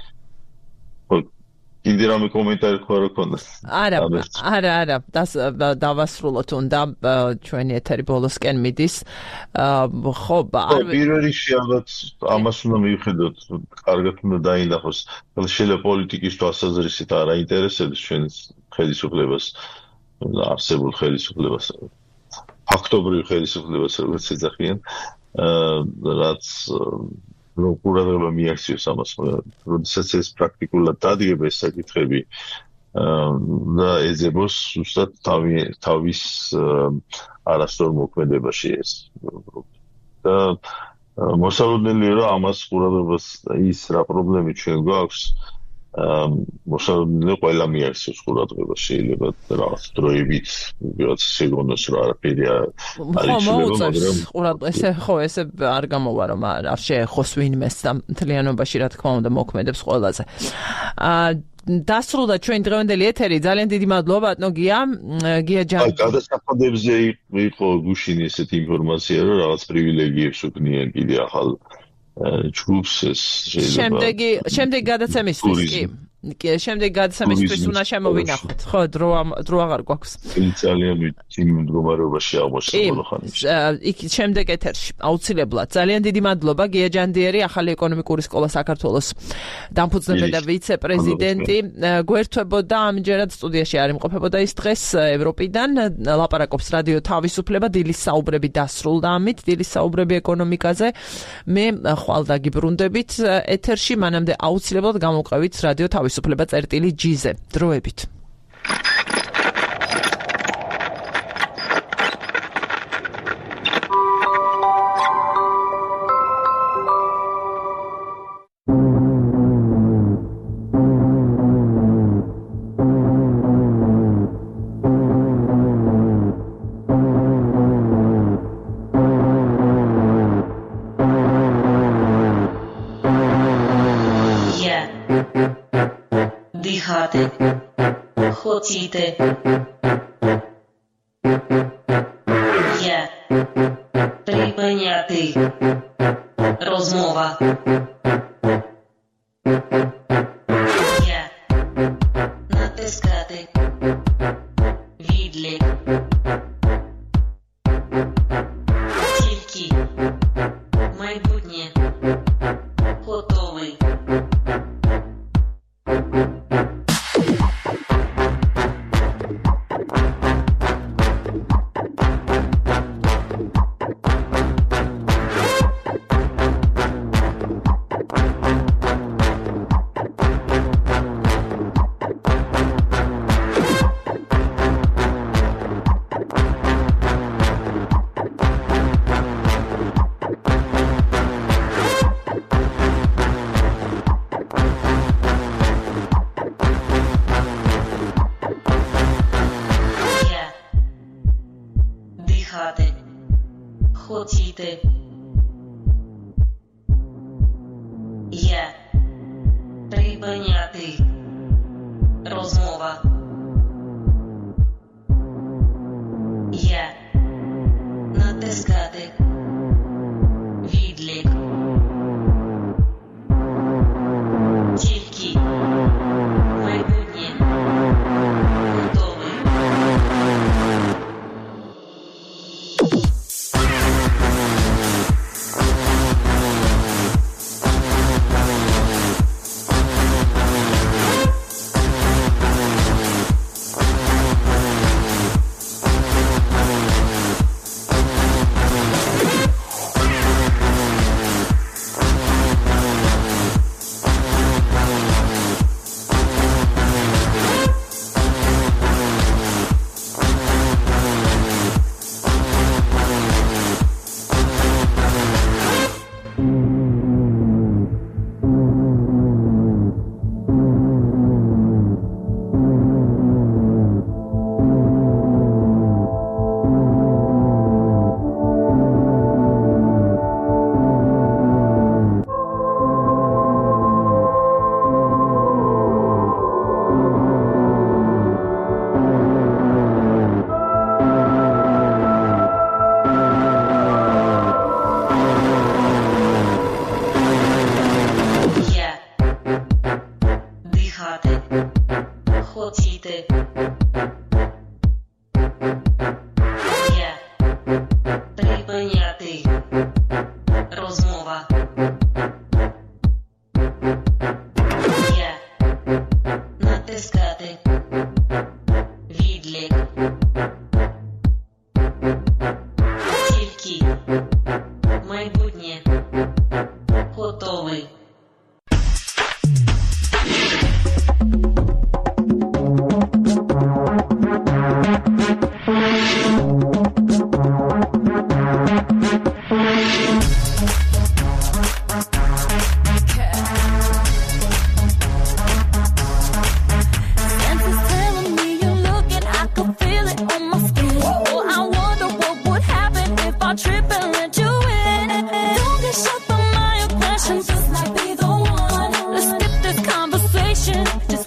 კიდე რამე კომენტარი ხო რა ქონდა? არა, დავასრულოთ უნდა ჩვენი ეთერი ბოლოსკენ მიდის. ხო, პირველ რიგში ალბათ ამას უნდა მივხედოთ, კარგად უნდა დაინახოს. შეიძლება პოლიტიკის თვალსაზრისით არ აინტერესებს ჩვენს ხელისუფლებას, არსებულ ხელისუფლებას, ფაქტობრივ ხელისუფლებას, როგორც ეძახიან, რაც ყურადღება მიაქციოს ამას, როდესაც ეს პრაქტიკულად დადგება ეს საკითხები და ეძებოს ზუსტად თავის არასწორ მოქმედებაში ეს. და მოსალოდნელია, რომ ამას ყურადღებას ის რა პრობლემი ჩვენ გვაქვს, მოსალოდნელია ყველა მიაღწევს ყურადღებას, შეიძლება რაღაც დროებით ვიღაც შეგონოს რა არაფერი არ იცვლება, მაგრამ ესე არ გამოვა რომ არ შეეხოს ვინმეს და მთლიანობაში რა თქმა უნდა მოქმედებს ყველაზე. დასრულდა ჩვენ დღევანდელი ეთერი, ძალიან დიდი მადლობა ბატონო გია ჯანი. გადასახადებზე იყო გუშინ ესეთი ინფორმაცია, რომ რაღაც პრივილეგიებს უქნიან კიდე ახალ ჯგუფს ეს შეიძლება. შემდეგი გადაცემისთვის კი, შემდეგი გადაცემისთვის უნდა შემოვინახოთ. ხო, დრო აღარ გვაქვს. ძალიან იმ მდგომარეობაში აღმოჩნდა ხანში. იქ შემდეგ ეთერში აუცილებლად. ძალიან დიდი მადლობა გია ჯანდიერი, ახალი ეკონომიკური სკოლა საქართველოს დამფუძნებელი და ვიცე-პრეზიდენტი. გვერდთვებოდა ამჯერად სტუდიაში არ იმყოფებოდა ის დღეს ევროპიდან. ლაპარაკობს რადიო თავისუფლება, დილის საუბრები დასრულდა ამით, დილის საუბრები ეკონომიკაზე. მე ხვალ დაგიბრუნდებით ეთერში, მანამდე აუცილებლად გამოვყევით რადიო თავისუფლება წერტილი G-ზე. დროებით. Хотите. Я припиняти. Розмова. Я натискати. Відлік. Тільки майбутнє. Готовий. Хотите. Я припиняти. Розмова. Я натискати. Відлік. Тільки майбутнє. Готовий. Хотите. Я припиняти. Розмова. Я натискати. Відлік. Тільки майбутнє. Готовий. attention to